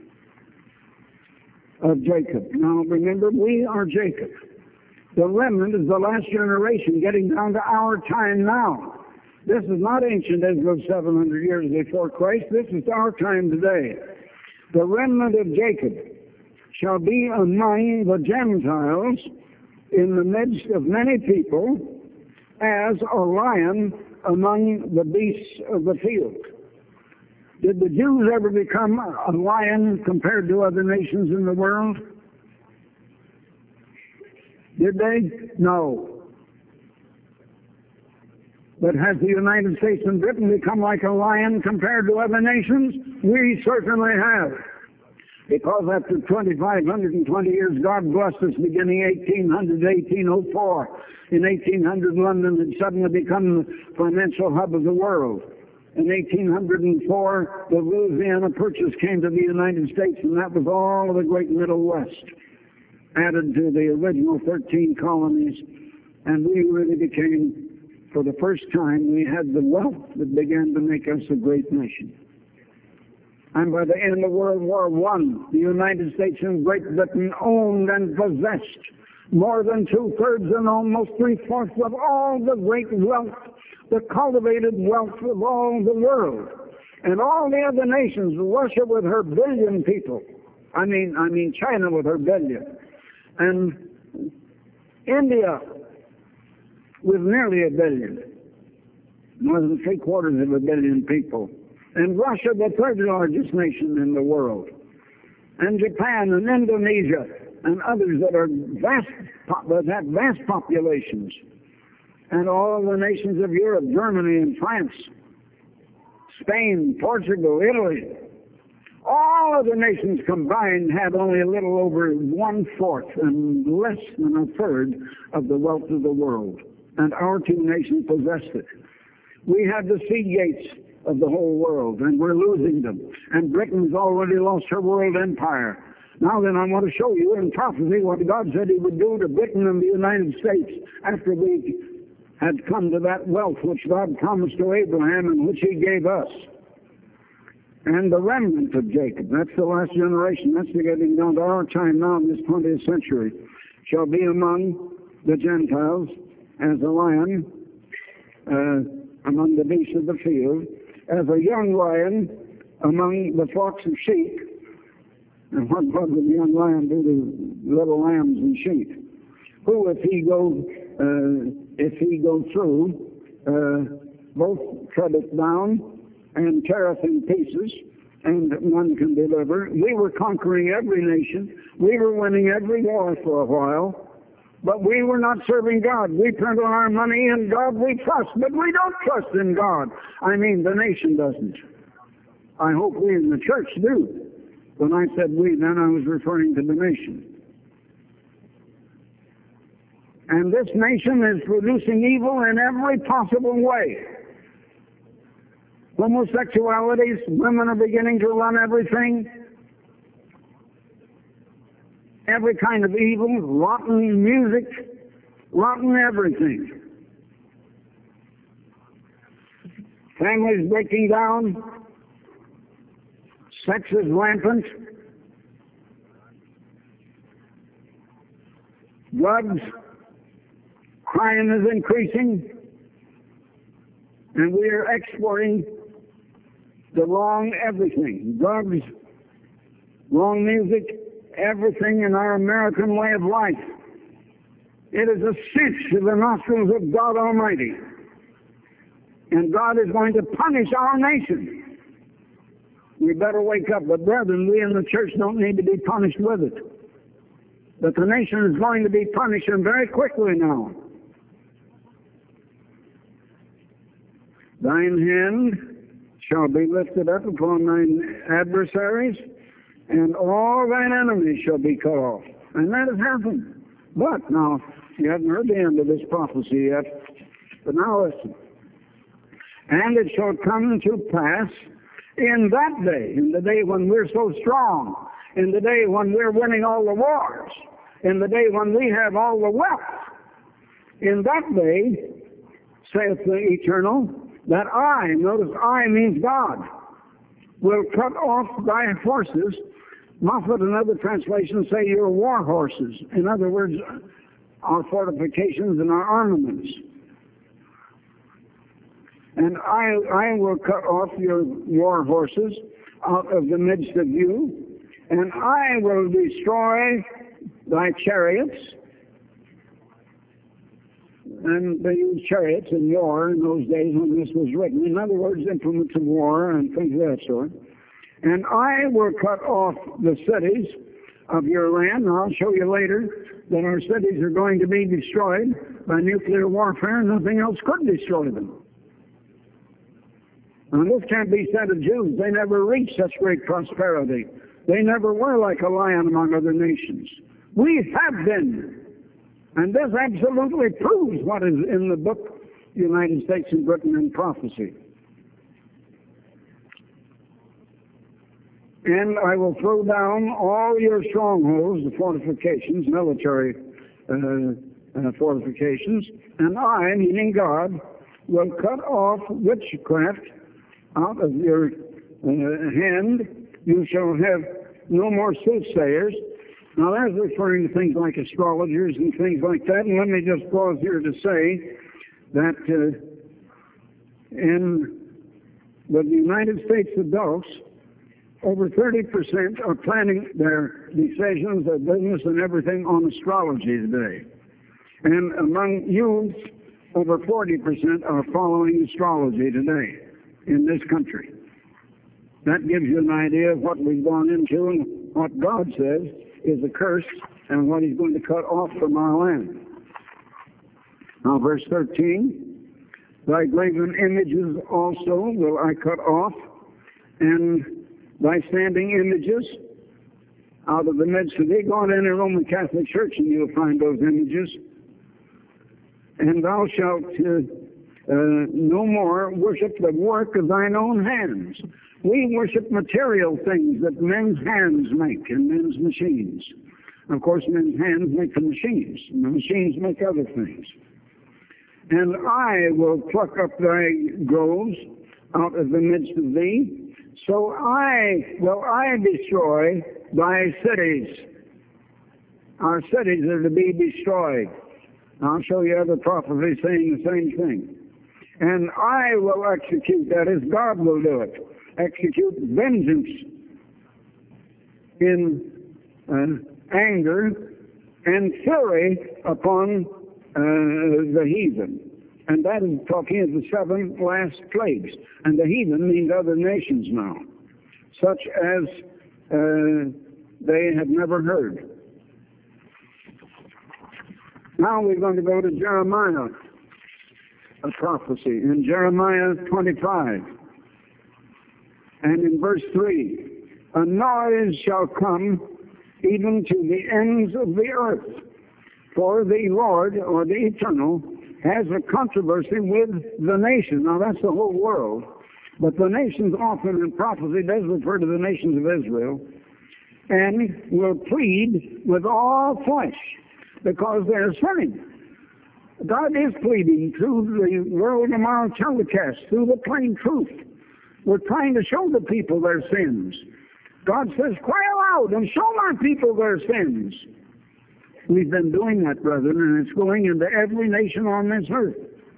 of Jacob. Now remember, we are Jacob. The remnant is the last generation, getting down to our time now. This is not ancient Israel 700 years before Christ. This is our time today. The remnant of Jacob shall be among the Gentiles in the midst of many people as a lion among the beasts of the field. Did the Jews ever become a lion compared to other nations in the world? Did they? No. But has the United States and Britain become like a lion compared to other nations? We certainly have. Because after 2,520 years, God blessed us beginning 1800 1804. In 1800, London had suddenly become the financial hub of the world. In 1804, the Louisiana Purchase came to the United States, and that was all of the great Middle West, added to the original 13 colonies. And we really became, for the first time, we had the wealth that began to make us a great nation. And by the end of World War I, the United States and Great Britain owned and possessed more than 2/3 and almost 3/4 of all the great wealth, the cultivated wealth of all the world. And all the other nations, Russia with her billion people, I mean China with her billion, and India with nearly 1 billion, more than 3/4 of 1 billion people. And Russia, the third largest nation in the world. And Japan and Indonesia and others that are that have vast populations. And all the nations of Europe, Germany and France, Spain, Portugal, Italy. All of the nations combined had only a little over 1/4 and less than 1/3 of the wealth of the world. And our two nations possessed it. We had the sea gates of the whole world, and we're losing them. And Britain's already lost her world empire. Now then, I want to show you in prophecy what God said he would do to Britain and the United States after we had come to that wealth which God promised to Abraham and which he gave us. And the remnant of Jacob, that's the last generation, that's getting down to our time now in this 20th century, shall be among the Gentiles as a lion among the beasts of the field, as a young lion among the flocks of sheep. And what would the young lion do to little lambs and sheep? Who, if he go through, both treadeth down and teareth in pieces, and none can deliver. We were conquering every nation. We were winning every war for a while. But we were not serving God. We turned on our money in God we trust, but we don't trust in God. I mean, the nation doesn't. I hope we in the church do. When I said we, then I was referring to the nation. And this nation is producing evil in every possible way. Homosexualities, women are beginning to run everything. Every kind of evil, rotten music, rotten everything. Families breaking down. Sex is rampant. Drugs, crime is increasing. And we are exporting the wrong everything. Drugs, wrong music, everything in our American way of life. It is a stench to the nostrils of God Almighty. And God is going to punish our nation. We better wake up. But brethren, we in the church don't need to be punished with it. But the nation is going to be punished, and very quickly now. Thine hand shall be lifted up upon thine adversaries, and all thine enemies shall be cut off. And that has happened. But now, you haven't heard the end of this prophecy yet. But now listen. And it shall come to pass in that day, in the day when we're so strong, in the day when we're winning all the wars, in the day when we have all the wealth, in that day, saith the Eternal, that I, notice I means God, will cut off thy horses. Moffat and other translations say your war horses. In other words, our fortifications and our armaments. And I will cut off your war horses out of the midst of you, and I will destroy thy chariots. And they used chariots in war in those days when this was written. In other words, implements of war and things of that sort. And I will cut off the cities of your land. And I'll show you later that our cities are going to be destroyed by nuclear warfare. Nothing else could destroy them. And this can't be said of Jews. They never reached such great prosperity. They never were like a lion among other nations. We have been. And this absolutely proves what is in the book, United States and Britain in Prophecy. And I will throw down all your strongholds, the fortifications, military fortifications, and I, meaning God, will cut off witchcraft out of your hand. You shall have no more soothsayers. Now, that's referring to things like astrologers and things like that. And let me just pause here to say that in the United States adults, over 30% are planning their decisions, their business, and everything on astrology today. And among youth, over 40% are following astrology today in this country. That gives you an idea of what we've gone into and what God says is a curse and what he's going to cut off from our land. Now, verse 13, thy graven images also will I cut off, and thy standing images out of the midst of thee. Go on in a Roman Catholic church and you'll find those images. And thou shalt no more worship the work of thine own hands. We worship material things that men's hands make and men's machines. Of course, men's hands make the machines, and the machines make other things. And I will pluck up thy groves out of the midst of thee, so I destroy thy cities. Our cities are to be destroyed. I'll show you other prophecies saying the same thing. And I will execute, that is, God will do it, execute vengeance in anger and fury upon the heathen. And that is talking of the 7 last plagues. And the heathen means other nations now, such as they have never heard. Now we're going to go to Jeremiah, a prophecy, in Jeremiah 25. And in verse 3, a noise shall come even to the ends of the earth, for the Lord, or the Eternal, has a controversy with the nation. Now that's the whole world, but the nations often in prophecy does refer to the nations of Israel, and will plead with all flesh, because they're sinning. God is pleading through the World Tomorrow telecast, through the plain truth. We're trying to show the people their sins. God says, cry aloud and show my people their sins. We've been doing that, brethren, and it's going into every nation on this earth.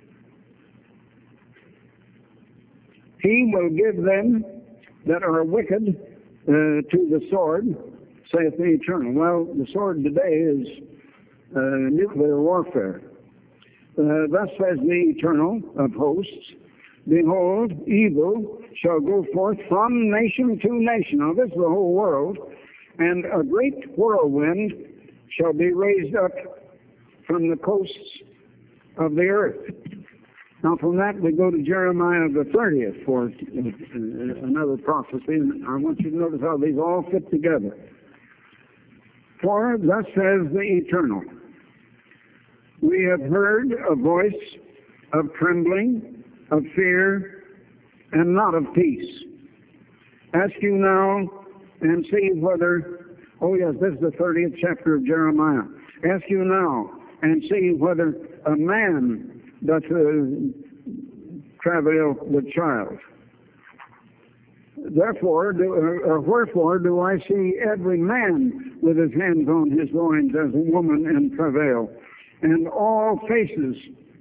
He will give them that are wicked to the sword, saith the Eternal. Well, the sword today is nuclear warfare. Thus says the Eternal of hosts, behold, evil shall go forth from nation to nation. Now, this is the whole world. And a great whirlwind shall be raised up from the coasts of the earth. Now, from that, we go to Jeremiah the 30th for another prophecy. And I want you to notice how these all fit together. For thus says the Eternal, we have heard a voice of trembling, of fear, and not of peace. Ask you now and see whether, oh yes, this is the 30th chapter of Jeremiah. Ask you now and see whether a man doth travail with child. Therefore, wherefore do I see every man with his hands on his loins as a woman in travail, and all faces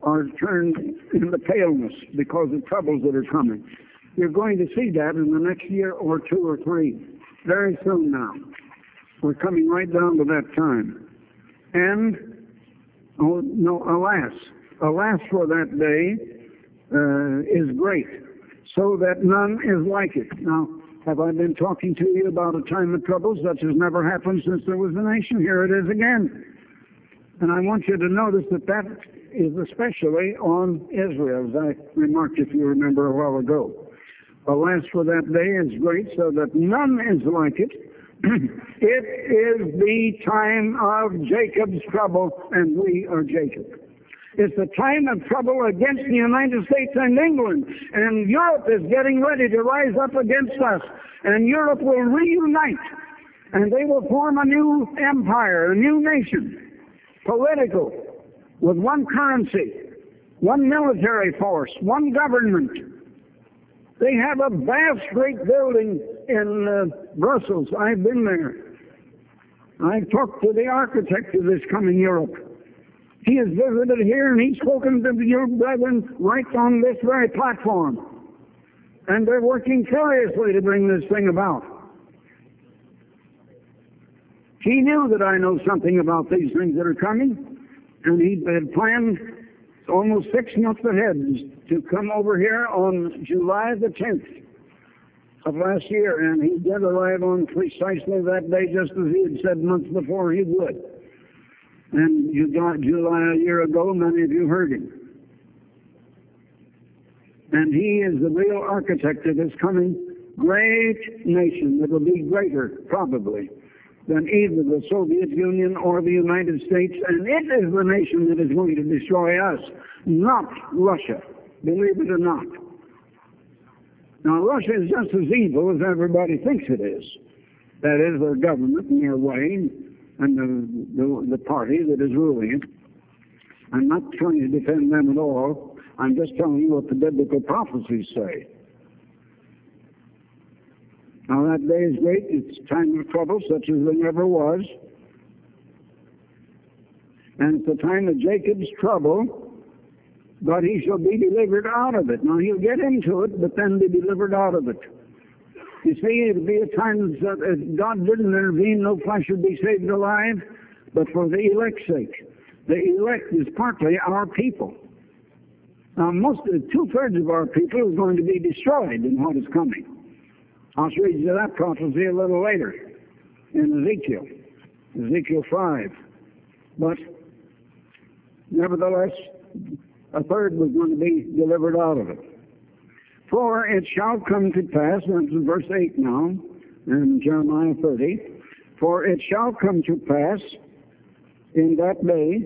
are turned into paleness because of troubles that are coming. You're going to see that in the next year or two or three, very soon now. We're coming right down to that time. And, oh no, alas for that day is great, so that none is like it. Now, have I been talking to you about a time of trouble such as never happened since there was a nation? Here it is again. And I want you to notice that that is especially on Israel, as I remarked, if you remember, a while ago. Alas for that day is great, so that none is like it. It is the time of Jacob's trouble, and we are Jacob. It's the time of trouble against the United States and England, and Europe is getting ready to rise up against us, and Europe will reunite, and they will form a new empire, a new nation, political, with one currency, one military force, one government. They have a vast, great building in Brussels. I've been there. I've talked to the architect of this coming Europe. He has visited here, and he's spoken to your brethren right on this very platform. And they're working furiously to bring this thing about. He knew that I know something about these things that are coming, and he had planned almost 6 months ahead to come over here on July the 10th of last year, and he did arrive on precisely that day, just as he had said months before he would. And you got July a year ago, many of you heard him. And he is the real architect of this coming great nation that will be greater, probably, than either the Soviet Union or the United States, and it is the nation that is going to destroy us, not Russia, believe it or not. Now, Russia is just as evil as everybody thinks it is. That is, their government and their way, and the party that is ruling it. I'm not trying to defend them at all. I'm just telling you what the biblical prophecies say. Now that day is great. It's a time of trouble such as there never was. And it's the time of Jacob's trouble, but he shall be delivered out of it. Now he'll get into it, but then be delivered out of it. You see, it'll be a time that if God didn't intervene, no flesh would be saved alive, but for the elect's sake. The elect is partly our people. Now, 2/3 of our people are going to be destroyed in what is coming. I'll read you that prophecy a little later in Ezekiel 5. But nevertheless, 1/3 was going to be delivered out of it. For it shall come to pass, that's in verse 8 now, in Jeremiah 30, for it shall come to pass in that day,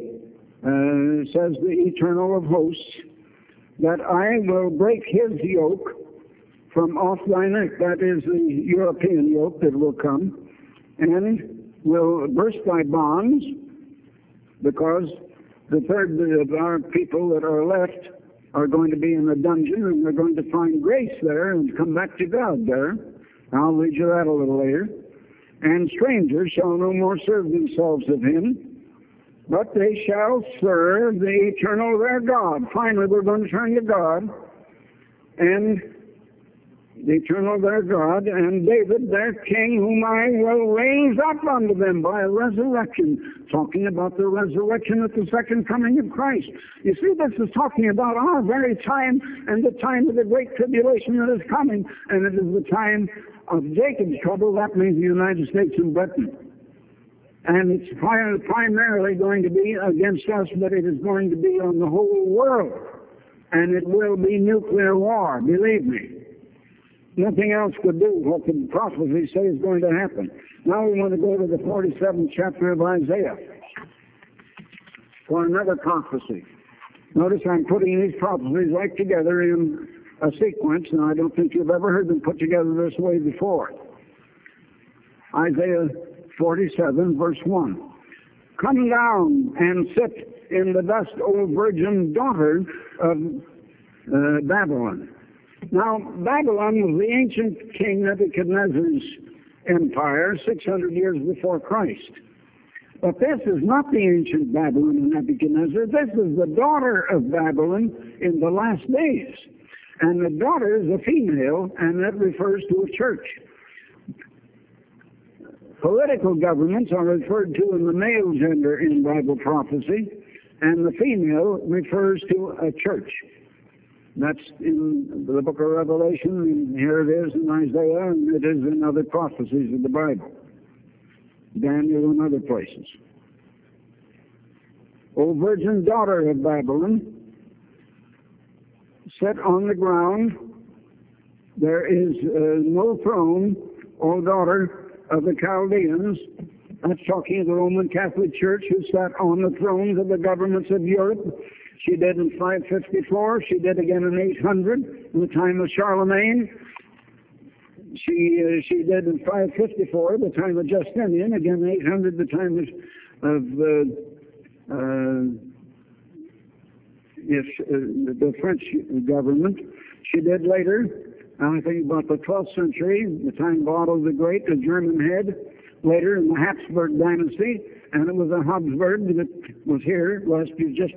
says the Eternal of hosts, that I will break his yoke from off thy neck. That is the European yoke that will come, and will burst thy bonds, because the 1/3 of our people that are left are going to be in the dungeon, and they're going to find grace there and come back to God there. I'll read you that a little later. And strangers shall no more serve themselves of him, but they shall serve the eternal their God. Finally, we're going to turn to God, and the eternal their God, and David their king, whom I will raise up unto them by a resurrection. Talking about the resurrection at the second coming of Christ. You see, this is talking about our very time and the time of the great tribulation that is coming, and it is the time of Jacob's trouble. That means the United States and Britain. And it's primarily going to be against us, but it is going to be on the whole world. And it will be nuclear war, believe me. Nothing else could do what the prophecies say is going to happen. Now we want to go to the 47th chapter of Isaiah for another prophecy. Notice I'm putting these prophecies right together in a sequence, and I don't think you've ever heard them put together this way before. Isaiah 47, verse 1. Come down and sit in the dust, O virgin daughter of Babylon. Now, Babylon was the ancient king Nebuchadnezzar's empire 600 years before Christ. But this is not the ancient Babylon of Nebuchadnezzar. This is the daughter of Babylon in the last days. And the daughter is a female, and that refers to a church. Political governments are referred to in the male gender in Bible prophecy, and the female refers to a church. That's in the book of Revelation, and here it is in Isaiah, and it is in other prophecies of the Bible. Daniel and other places. O virgin daughter of Babylon, sit on the ground. There is no throne, O daughter of the Chaldeans. That's talking of the Roman Catholic Church, who sat on the thrones of the governments of Europe. She did in 554. She did again in 800, in the time of Charlemagne. She did in 554, the time of Justinian. Again, 800, the time of the French government. She did later, I think about the 12th century, the time of Otto the Great, the German head. Later in the Habsburg dynasty, and it was a Habsburg that was here last year, just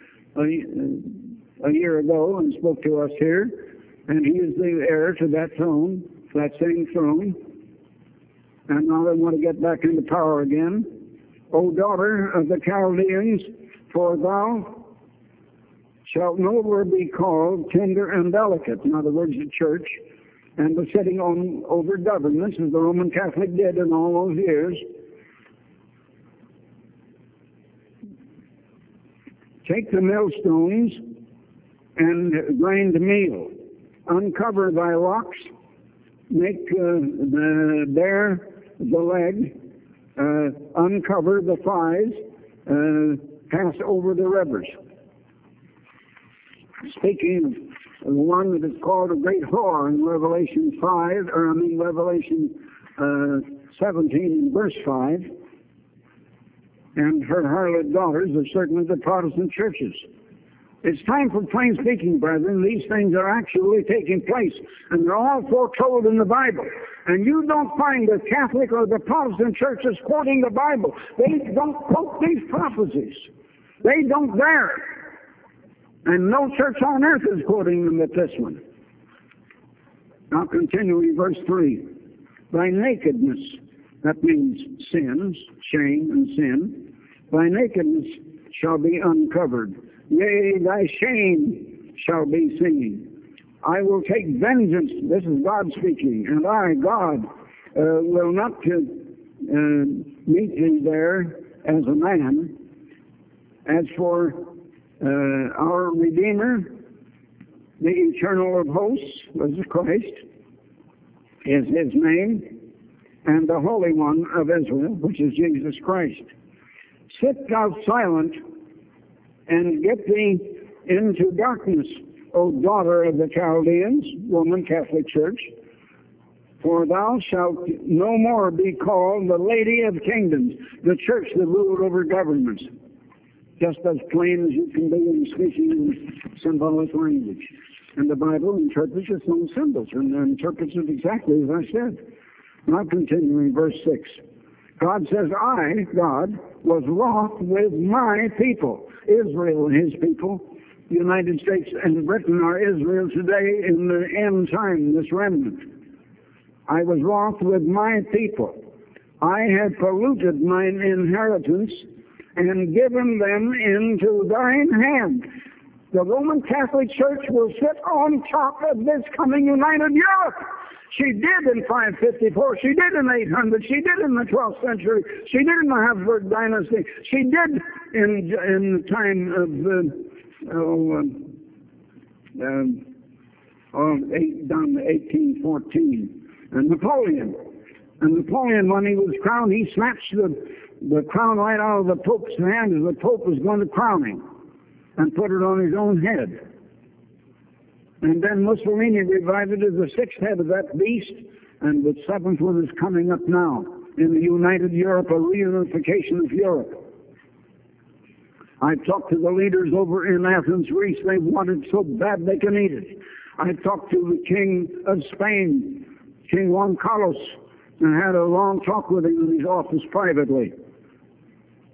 a year ago, and spoke to us here, and he is the heir to that throne, that same throne, and now they want to get back into power again. O daughter of the Chaldeans, for thou shalt no more be called tender and delicate. In other words, the church, and was sitting over governments, as the Roman Catholic did in all those years. Take the millstones and grind the meal. Uncover thy locks. Make bare the leg. Uncover the thighs. Pass over the rivers. Speaking of the one that is called a great whore in Revelation 5, Revelation 17, verse 5. And her harlot daughters are certainly the Protestant churches. It's time for plain speaking, brethren. These things are actually taking place, and they're all foretold in the Bible. And you don't find the Catholic or the Protestant churches quoting the Bible. They don't quote these prophecies. They don't dare. And no church on earth is quoting them at this one. Now continuing verse 3. Thy nakedness, that means sins, shame and sin. Thy nakedness shall be uncovered. Yea, thy shame shall be seen. I will take vengeance, this is God speaking, and I, God, will not meet thee there as a man. As for our Redeemer, the Eternal of Hosts, was Christ, is his name, and the Holy One of Israel, which is Jesus Christ. Sit thou silent and get thee into darkness, O daughter of the Chaldeans, Roman Catholic Church, for thou shalt no more be called the Lady of Kingdoms, the church that ruled over governments. Just as plain as you can be in speaking in symbolic language. And the Bible interprets its own symbols and interprets it exactly as I said. Now continuing verse 6. God says, I, God, was wroth with my people, Israel and his people. The United States and Britain are Israel today in the end time, this remnant. I was wroth with my people. I had polluted mine inheritance and given them into thine hand. The Roman Catholic Church will sit on top of this coming united Europe. She did in 554. She did in 800. She did in the 12th century. She did in the Habsburg dynasty. She did in the time of down to 1814. And Napoleon. And Napoleon, when he was crowned, he snatched the crown right out of the Pope's hand as the Pope was going to crown him and put it on his own head. And then Mussolini revived it as the sixth head of that beast, and the seventh one is coming up now in the United Europe, a reunification of Europe. I've talked to the leaders over in Athens, Greece. They want it so bad they can eat it. I talked to the King of Spain, King Juan Carlos, and had a long talk with him in his office privately.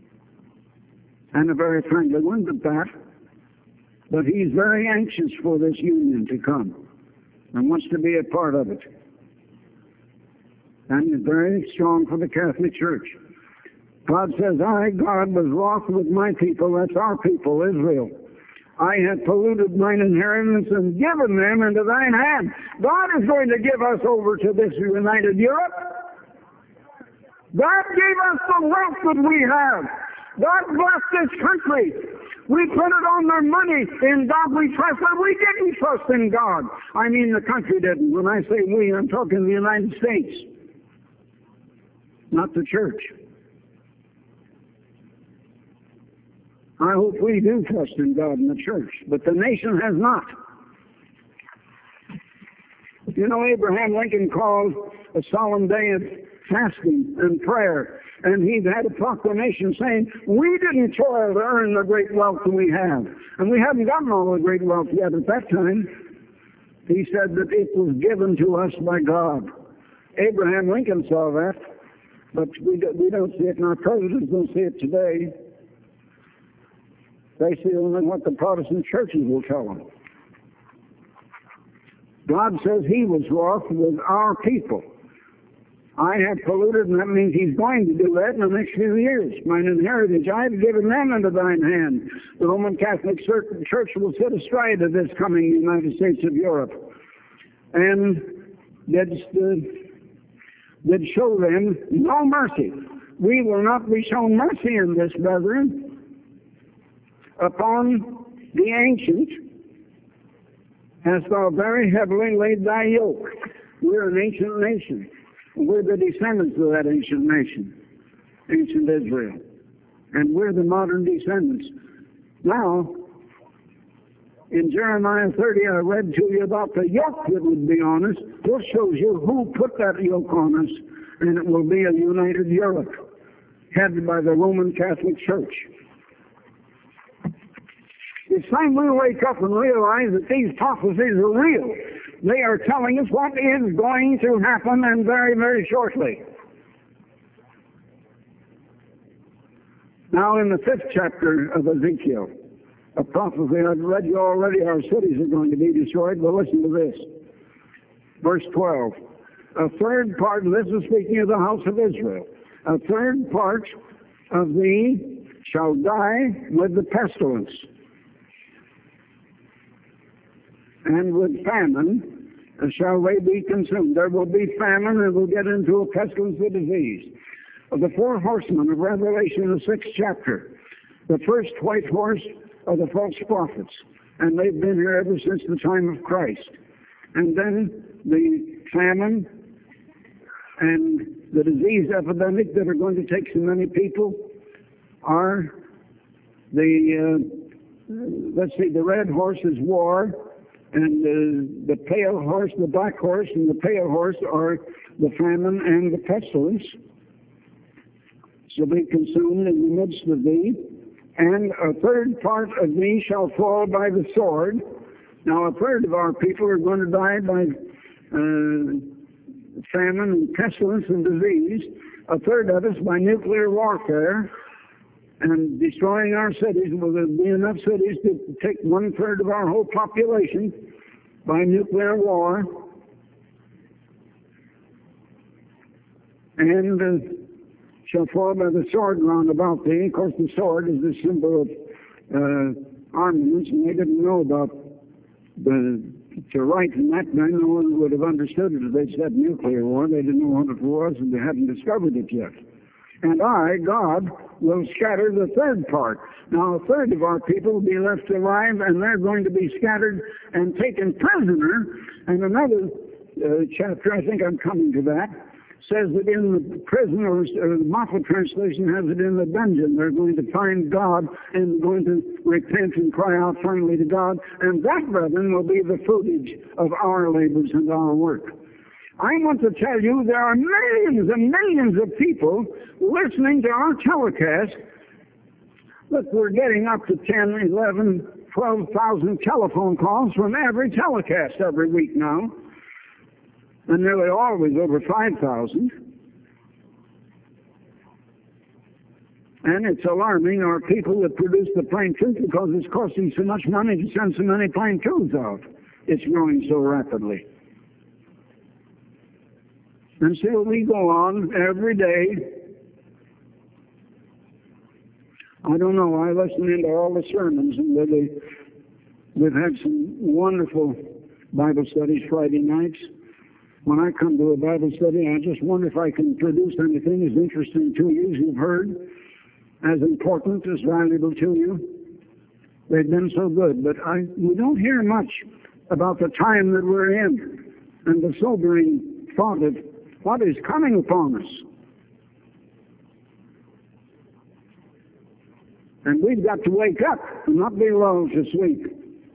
and a very friendly one at that. But he's very anxious for this union to come and wants to be a part of it. And is very strong for the Catholic Church. God says, I, God, was wroth with my people, that's our people, Israel. I had polluted mine inheritance and given them into thine hand. God is going to give us over to this united Europe. God gave us the wealth that we have. God blessed this country. We put it on their money. In God we trust, but we didn't trust in God. I mean, the country didn't. When I say we, I'm talking the United States, not the church. I hope we do trust in God and the church, but the nation has not. You know, Abraham Lincoln called a solemn day of fasting and prayer, and he had a proclamation saying, we didn't toil to earn the great wealth that we have, and we haven't gotten all the great wealth yet at that time. He said that it was given to us by God. Abraham Lincoln saw that, but we don't see it, and our presidents don't see it today. They see only what the Protestant churches will tell them. God says he was wroth with our people. I have polluted, and that means he's going to do that in the next few years. Mine inheritance, I have given them into thine hand. The Roman Catholic Church will sit astride of this coming United States of Europe. And did show them no mercy. We will not be shown mercy in this, brethren. Upon the ancient hast thou very heavily laid thy yoke. We're an ancient nation. We're the descendants of that ancient nation, ancient Israel. And we're the modern descendants. Now, in Jeremiah 30, I read to you about the yoke that would be on us. This shows you who put that yoke on us, and it will be a united Europe, headed by the Roman Catholic Church. It's time we wake up and realize that these prophecies are real. They are telling us what is going to happen, and very, very shortly. Now, in the 5th chapter of Ezekiel, a prophecy I've read you already, our cities are going to be destroyed, but listen to this. Verse 12. A third part, and this is speaking of the house of Israel, a third part of thee shall die with the pestilence, and with famine shall they be consumed. There will be famine, and we'll get into a pestilence of disease. Of the 4 horsemen of Revelation, the 6th chapter, the first white horse are the false prophets, and they've been here ever since the time of Christ. And then the famine and the disease epidemic that are going to take so many people are the, the red horse is war, and the pale horse, the black horse, and the pale horse are the famine and the pestilence. Shall be consumed in the midst of thee, and a third part of thee shall fall by the sword. Now, a third of our people are going to die by famine and pestilence and disease. A third of us by nuclear warfare and destroying our cities. Will there be enough cities to take 1/3 of our whole population by nuclear war? And shall fall by the sword round about thee. Of course, the sword is the symbol of armaments, and they didn't know about to write in that time. No one would have understood it if they said nuclear war. They didn't know what it was, and they hadn't discovered it yet. And I, God, will scatter the third part. Now, a third of our people will be left alive, and they're going to be scattered and taken prisoner. And another chapter, I think I'm coming to that, says that in the prison, or the Moffat translation has it in the dungeon, they're going to find God and going to repent and cry out finally to God. And that, brethren, will be the fruitage of our labors and our work. I want to tell you there are millions and millions of people listening to our telecast. Look, we're getting up to 10, 11, 12,000 telephone calls from every telecast every week now, and nearly always over 5,000. And it's alarming our people that produce the plain truth because it's costing so much money to send so many plain truths out. It's growing so rapidly. And so we go on every day. I don't know, I listen into all the sermons, and we've had some wonderful Bible studies Friday nights. When I come to a Bible study, I just wonder if I can produce anything as interesting to you as you've heard, as important, as valuable to you. They've been so good, but we don't hear much about the time that we're in and the sobering thought of what is coming upon us. And we've got to wake up and not be lulled to sleep.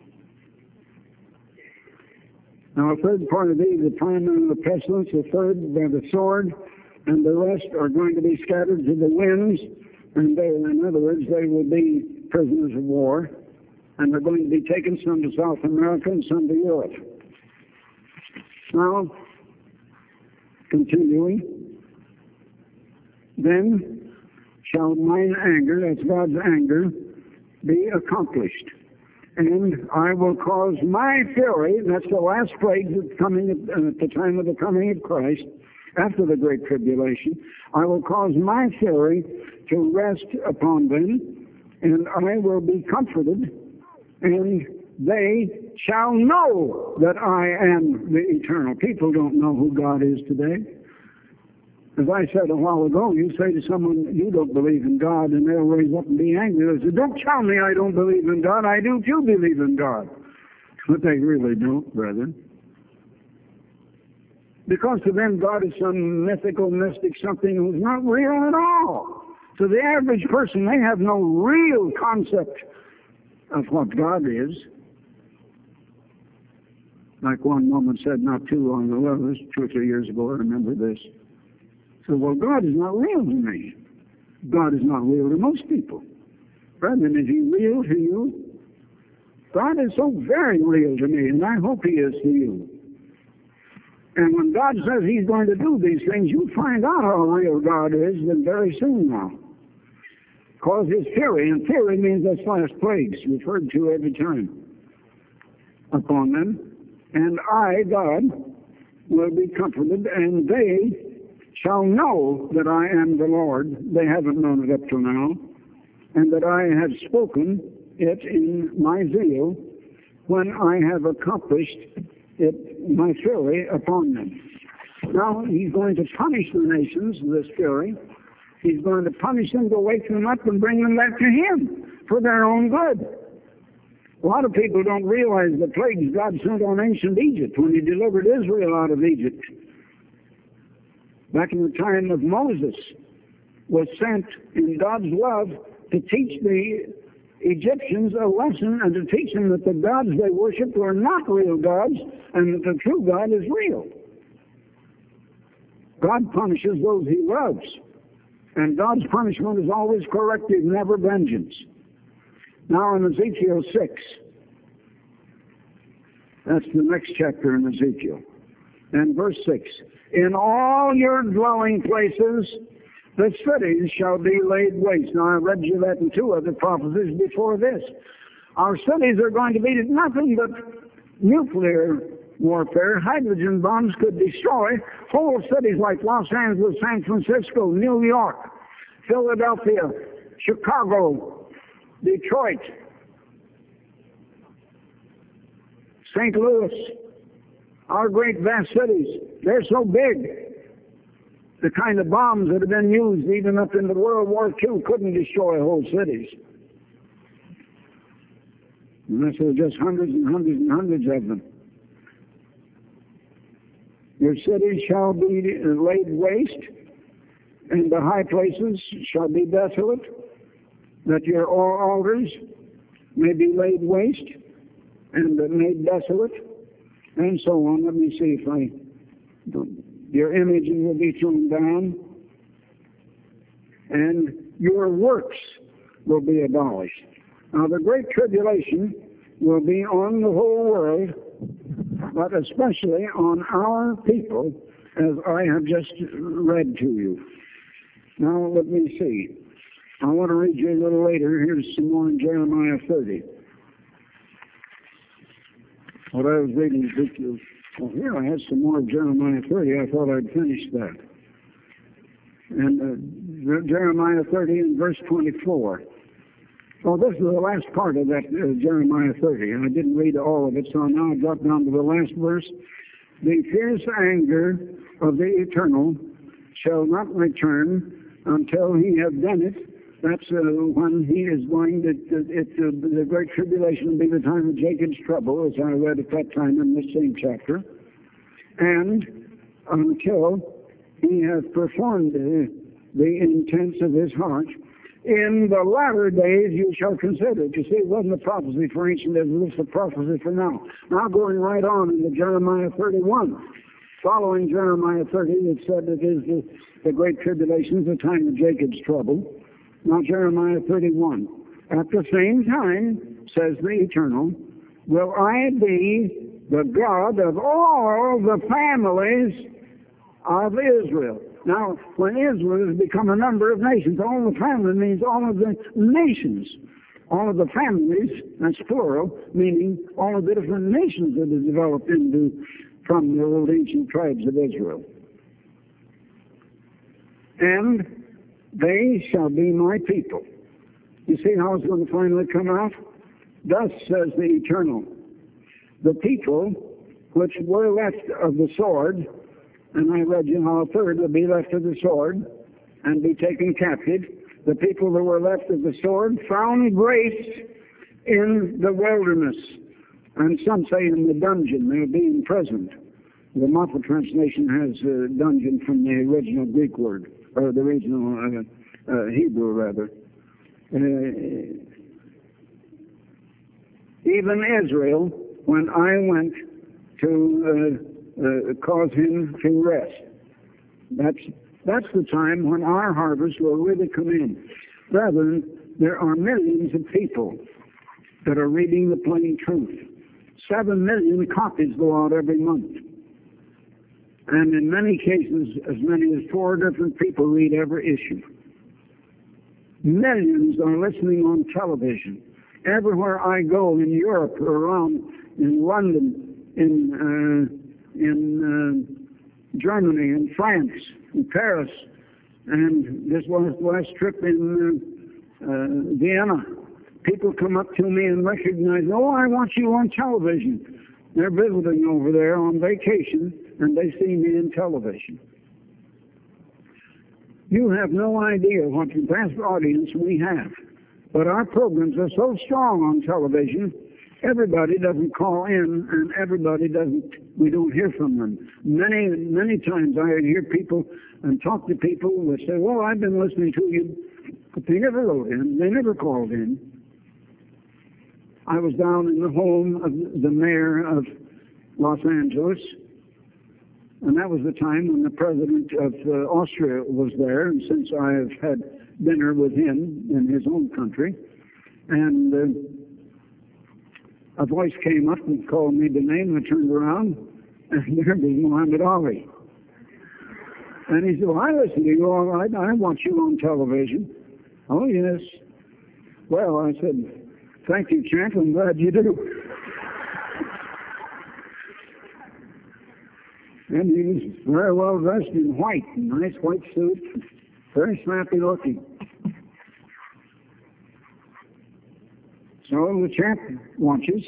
Now, a third part of these, the famine and the pestilence, a third by the sword, and the rest are going to be scattered to the winds. And they, in other words, they will be prisoners of war. And they're going to be taken some to South America and some to Europe. Now, continuing, then shall mine anger, that's God's anger, be accomplished. And I will cause my fury, that's the last plague that's coming at the time of the coming of Christ, after the Great Tribulation, I will cause my fury to rest upon them, and I will be comforted, and they shall know that I am the eternal. People don't know who God is today. As I said a while ago, you say to someone, you don't believe in God, and they'll raise up and be angry. They say, don't tell me I don't believe in God. I do too believe in God. But they really don't, brethren. Because to them, God is some mythical, mystic something who's not real at all. To the average person, they have no real concept of what God is. Like one woman said not too long ago, this 2 or 3 years ago, I remember this. So, well, God is not real to me. God is not real to most people. Brethren, is he real to you? God is so very real to me, and I hope he is to you. And when God says he's going to do these things, you'll find out how real God is very soon now. Cause his fury, and fury means those last plagues referred to every time upon them. And I, God, will be comforted, and they shall know that I am the Lord. They haven't known it up to now. And that I have spoken it in my zeal when I have accomplished it, my fury upon them. Now he's going to punish the nations, this fury. He's going to punish them to wake them up and bring them back to him for their own good. A lot of people don't realize the plagues God sent on ancient Egypt when he delivered Israel out of Egypt. Back in the time of Moses, was sent in God's love to teach the Egyptians a lesson and to teach them that the gods they worshiped were not real gods and that the true God is real. God punishes those he loves. And God's punishment is always corrective, never vengeance. Now in Ezekiel 6, that's the next chapter in Ezekiel, and verse 6, in all your dwelling places the cities shall be laid waste. Now I read you that in 2 other prophecies before this. Our cities are going to be nothing but nuclear warfare. Hydrogen bombs could destroy whole cities like Los Angeles, San Francisco, New York, Philadelphia, Chicago, Detroit, St. Louis, our great vast cities. They're so big. The kind of bombs that have been used even up into World War II couldn't destroy whole cities. Unless there were just hundreds and hundreds and hundreds of them. Your cities shall be laid waste, and the high places shall be desolate, that your altars may be laid waste and made desolate, and so on. Let me see if your images will be thrown down, and your works will be abolished. Now, the Great Tribulation will be on the whole world, but especially on our people, as I have just read to you. Now, let me see. I want to read you a little later. Here's some more in Jeremiah 30. What I was reading Ezekiel. Well, here I had some more of Jeremiah 30. I thought I'd finished that. And Jeremiah 30 and verse 24. Well, this is the last part of that Jeremiah 30, and I didn't read all of it, so now I drop down to the last verse. The fierce anger of the Eternal shall not return until he have done it. That's when he is going to, the great tribulation will be the time of Jacob's trouble, as I read at that time in this same chapter. And until he has performed the intents of his heart, in the latter days you shall consider it. You see, it wasn't a prophecy for ancient Israel, it's a prophecy for now. Now going right on into Jeremiah 31. Following Jeremiah 30, it said it is the great tribulation, the time of Jacob's trouble. Now Jeremiah 31. At the same time, says the Eternal, will I be the God of all the families of Israel. Now, when Israel has become a number of nations, all the family means all of the nations. All of the families, that's plural, meaning all of the different nations that have developed from the old ancient tribes of Israel. And they shall be my people. You see how it's going to finally come out? Thus says the Eternal, the people which were left of the sword, and I read you how a third will be left of the sword and be taken captive. The people that were left of the sword found grace in the wilderness. And some say in the dungeon, they're being present. The Moffat translation has dungeon from the original Greek word, or the original Hebrew, rather. Even Israel, when I went to cause him to rest. That's the time when our harvest will really come in. Rather, there are millions of people that are reading the plain truth. 7 million copies go out every month. And in many cases, as many as 4 different people read every issue. Millions are listening on television. Everywhere I go in Europe or around in London, in Germany and France and Paris, and this last trip in Vienna, people come up to me and recognize, oh, I want you on television. They're visiting over there on vacation, and they see me in television. You have no idea what a vast audience we have. But our programs are so strong on television, everybody doesn't call in, and we don't hear from them. Many times I hear people and talk to people that say, well, I've been listening to you, but they never wrote in, they never called in. I was down in the home of the mayor of Los Angeles, and that was the time when the president of Austria was there, and since I have had dinner with him in his own country, and a voice came up and called me the name. I turned around, and there was Muhammad Ali. And he said, well, I listen to you all right. I want you on television. Oh, yes. Well, I said, thank you, Champ. I'm glad you do. And he was very well dressed in white, nice white suit, very snappy looking. So the Champ watches.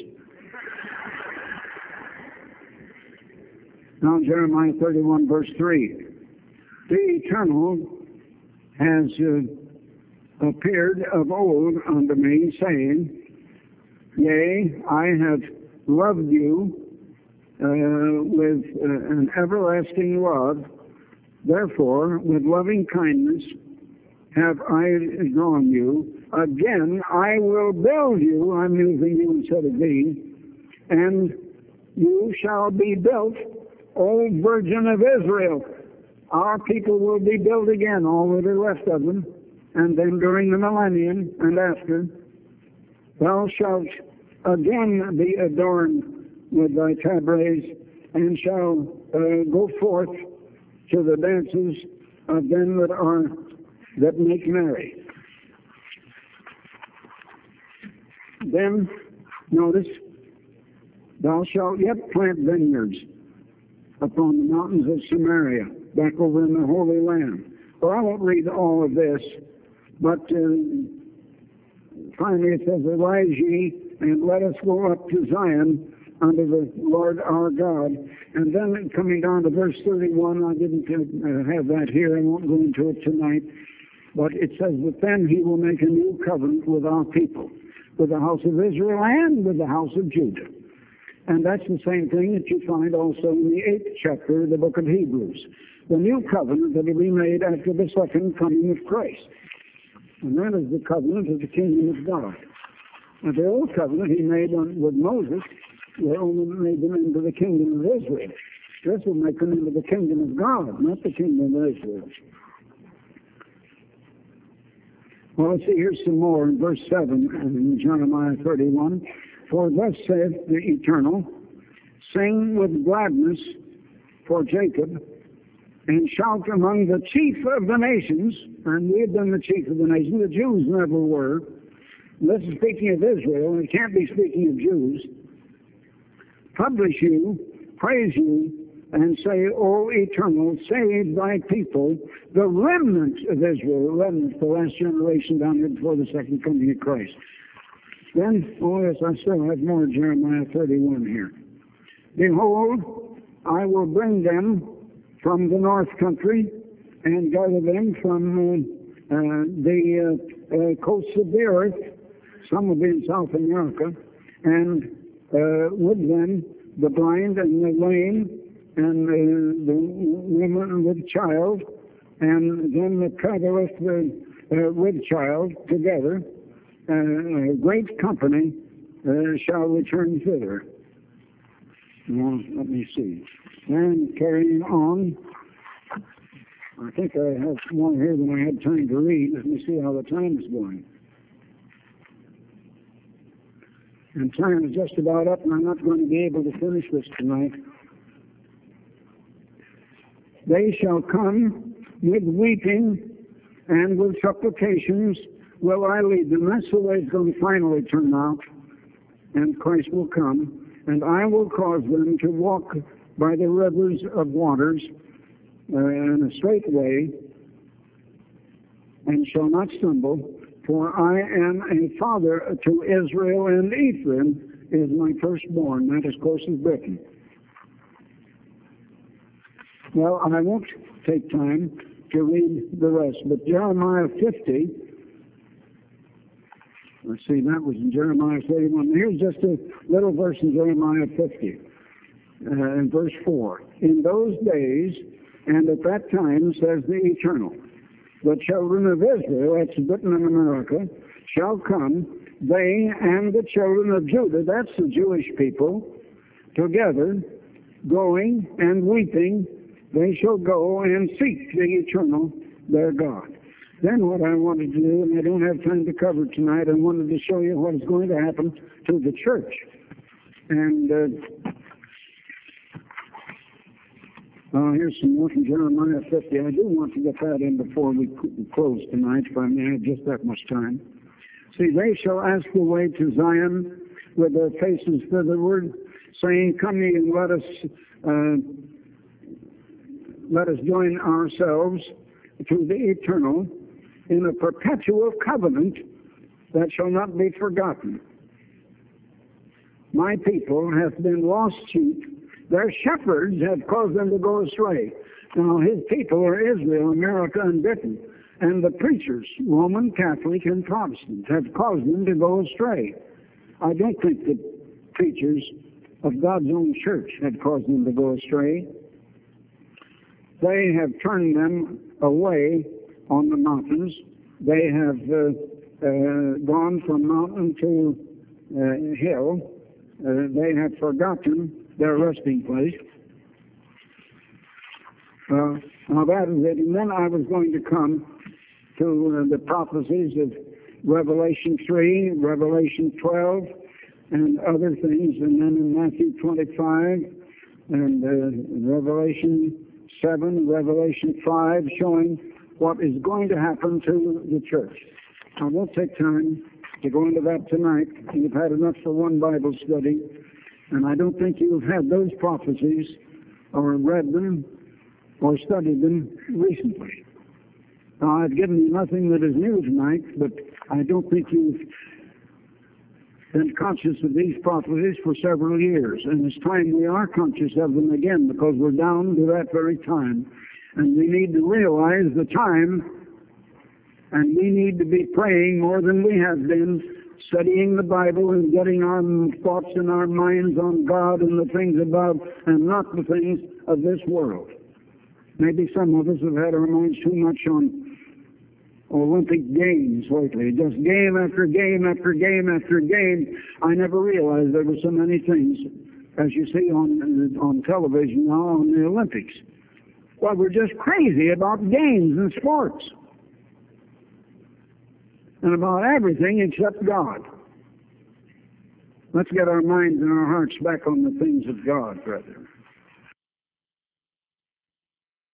Now Jeremiah 31 verse 3. The Eternal has appeared of old unto me, saying, yea, I have loved you with an everlasting love. Therefore, with loving kindness have I drawn you. Again, I will build you. I'm using you instead of thee. And you shall be built, O Virgin of Israel. Our people will be built again, all that are left of them. And then during the millennium and after, thou shalt again be adorned with thy tabrets, and shall go forth to the dances of them that make merry. Then, notice, thou shalt yet plant vineyards upon the mountains of Samaria, back over in the Holy Land. Well, I won't read all of this, but finally it says, arise ye, and let us go up to Zion unto the Lord our God. And then coming down to verse 31, I didn't have that here, I won't go into it tonight, but it says that then he will make a new covenant with our people, with the house of Israel and with the house of Judah. And that's the same thing that you find also in the 8th chapter of the book of Hebrews. The new covenant that will be made after the second coming of Christ. And that is the covenant of the kingdom of God. And the old covenant he made with Moses, they only made them into the kingdom of Israel. This will make them into the kingdom of God, not the kingdom of Israel. Well, let's see here some more in verse 7 in Jeremiah 31. For thus saith the Eternal, sing with gladness for Jacob, and shout among the chief of the nations. And we have been the chief of the nations. The Jews never were. This is speaking of Israel, and it can't be speaking of Jews. Publish you, praise you, and say, O Eternal, save thy people, the remnant of Israel, the remnant, the last generation down here before the second coming of Christ. Then, oh yes, I still have more Jeremiah 31 here. Behold, I will bring them from the north country and gather them from the coasts of the earth. Some will be in South America, and with them the blind and the lame and the woman with child, and then the fatherless with child together. A great company shall return thither. Well, let me see. And carrying on, I think I have more here than I had time to read. Let me see how the time is going. And time is just about up, and I'm not going to be able to finish this tonight. They shall come with weeping and with supplications will I lead them. That's the way it's going to finally turn out. And Christ will come, and I will cause them to walk by the rivers of waters in a straight way, and shall not stumble. For I am a father to Israel, and Ephraim is my firstborn. That, of course, is Britain. Well, I won't take time to read the rest, but Jeremiah 50, let's see, that was in Jeremiah 31. Here's just a little verse in Jeremiah 50, in verse 4. In those days, and at that time, says the Eternal, the children of Israel, that's Britain and America, shall come, they and the children of Judah, that's the Jewish people, together, going and weeping, they shall go and seek the Eternal, their God. Then what I wanted to do, and I don't have time to cover tonight, I wanted to show you what is going to happen to the church. And here's some more from Jeremiah 50. I do want to get that in before we close tonight, if I may have just that much time. See, they shall ask the way to Zion with their faces thitherward, saying, come ye and let us join ourselves to the Eternal in a perpetual covenant that shall not be forgotten. My people have been lost sheep. Their shepherds have caused them to go astray. Now, his people are Israel, America, and Britain. And the preachers, Roman, Catholic, and Protestant, have caused them to go astray. I don't think the preachers of God's own church have caused them to go astray. They have turned them away on the mountains. They have gone from mountain to hill. They have forgotten their resting place. Now that is it. And then I was going to come to the prophecies of Revelation 3, Revelation 12, and other things. And then in Matthew 25, and Revelation 7, Revelation 5, showing what is going to happen to the church. I won't take time to go into that tonight. You've had enough for one Bible study, and I don't think you've had those prophecies or read them or studied them recently. Now, I've given you nothing that is new tonight, but I don't think you've been conscious of these prophecies for several years. And it's time we are conscious of them again, because we're down to that very time. And we need to realize the time, and we need to be praying more than we have been, studying the Bible and getting our thoughts and our minds on God and the things above, and not the things of this world. Maybe some of us have had our minds too much on Olympic Games lately. Just game after game after game after game. I never realized there were so many things, as you see on television now, on the Olympics. Well, we're just crazy about games and sports. And about everything except God. Let's get our minds and our hearts back on the things of God, brethren.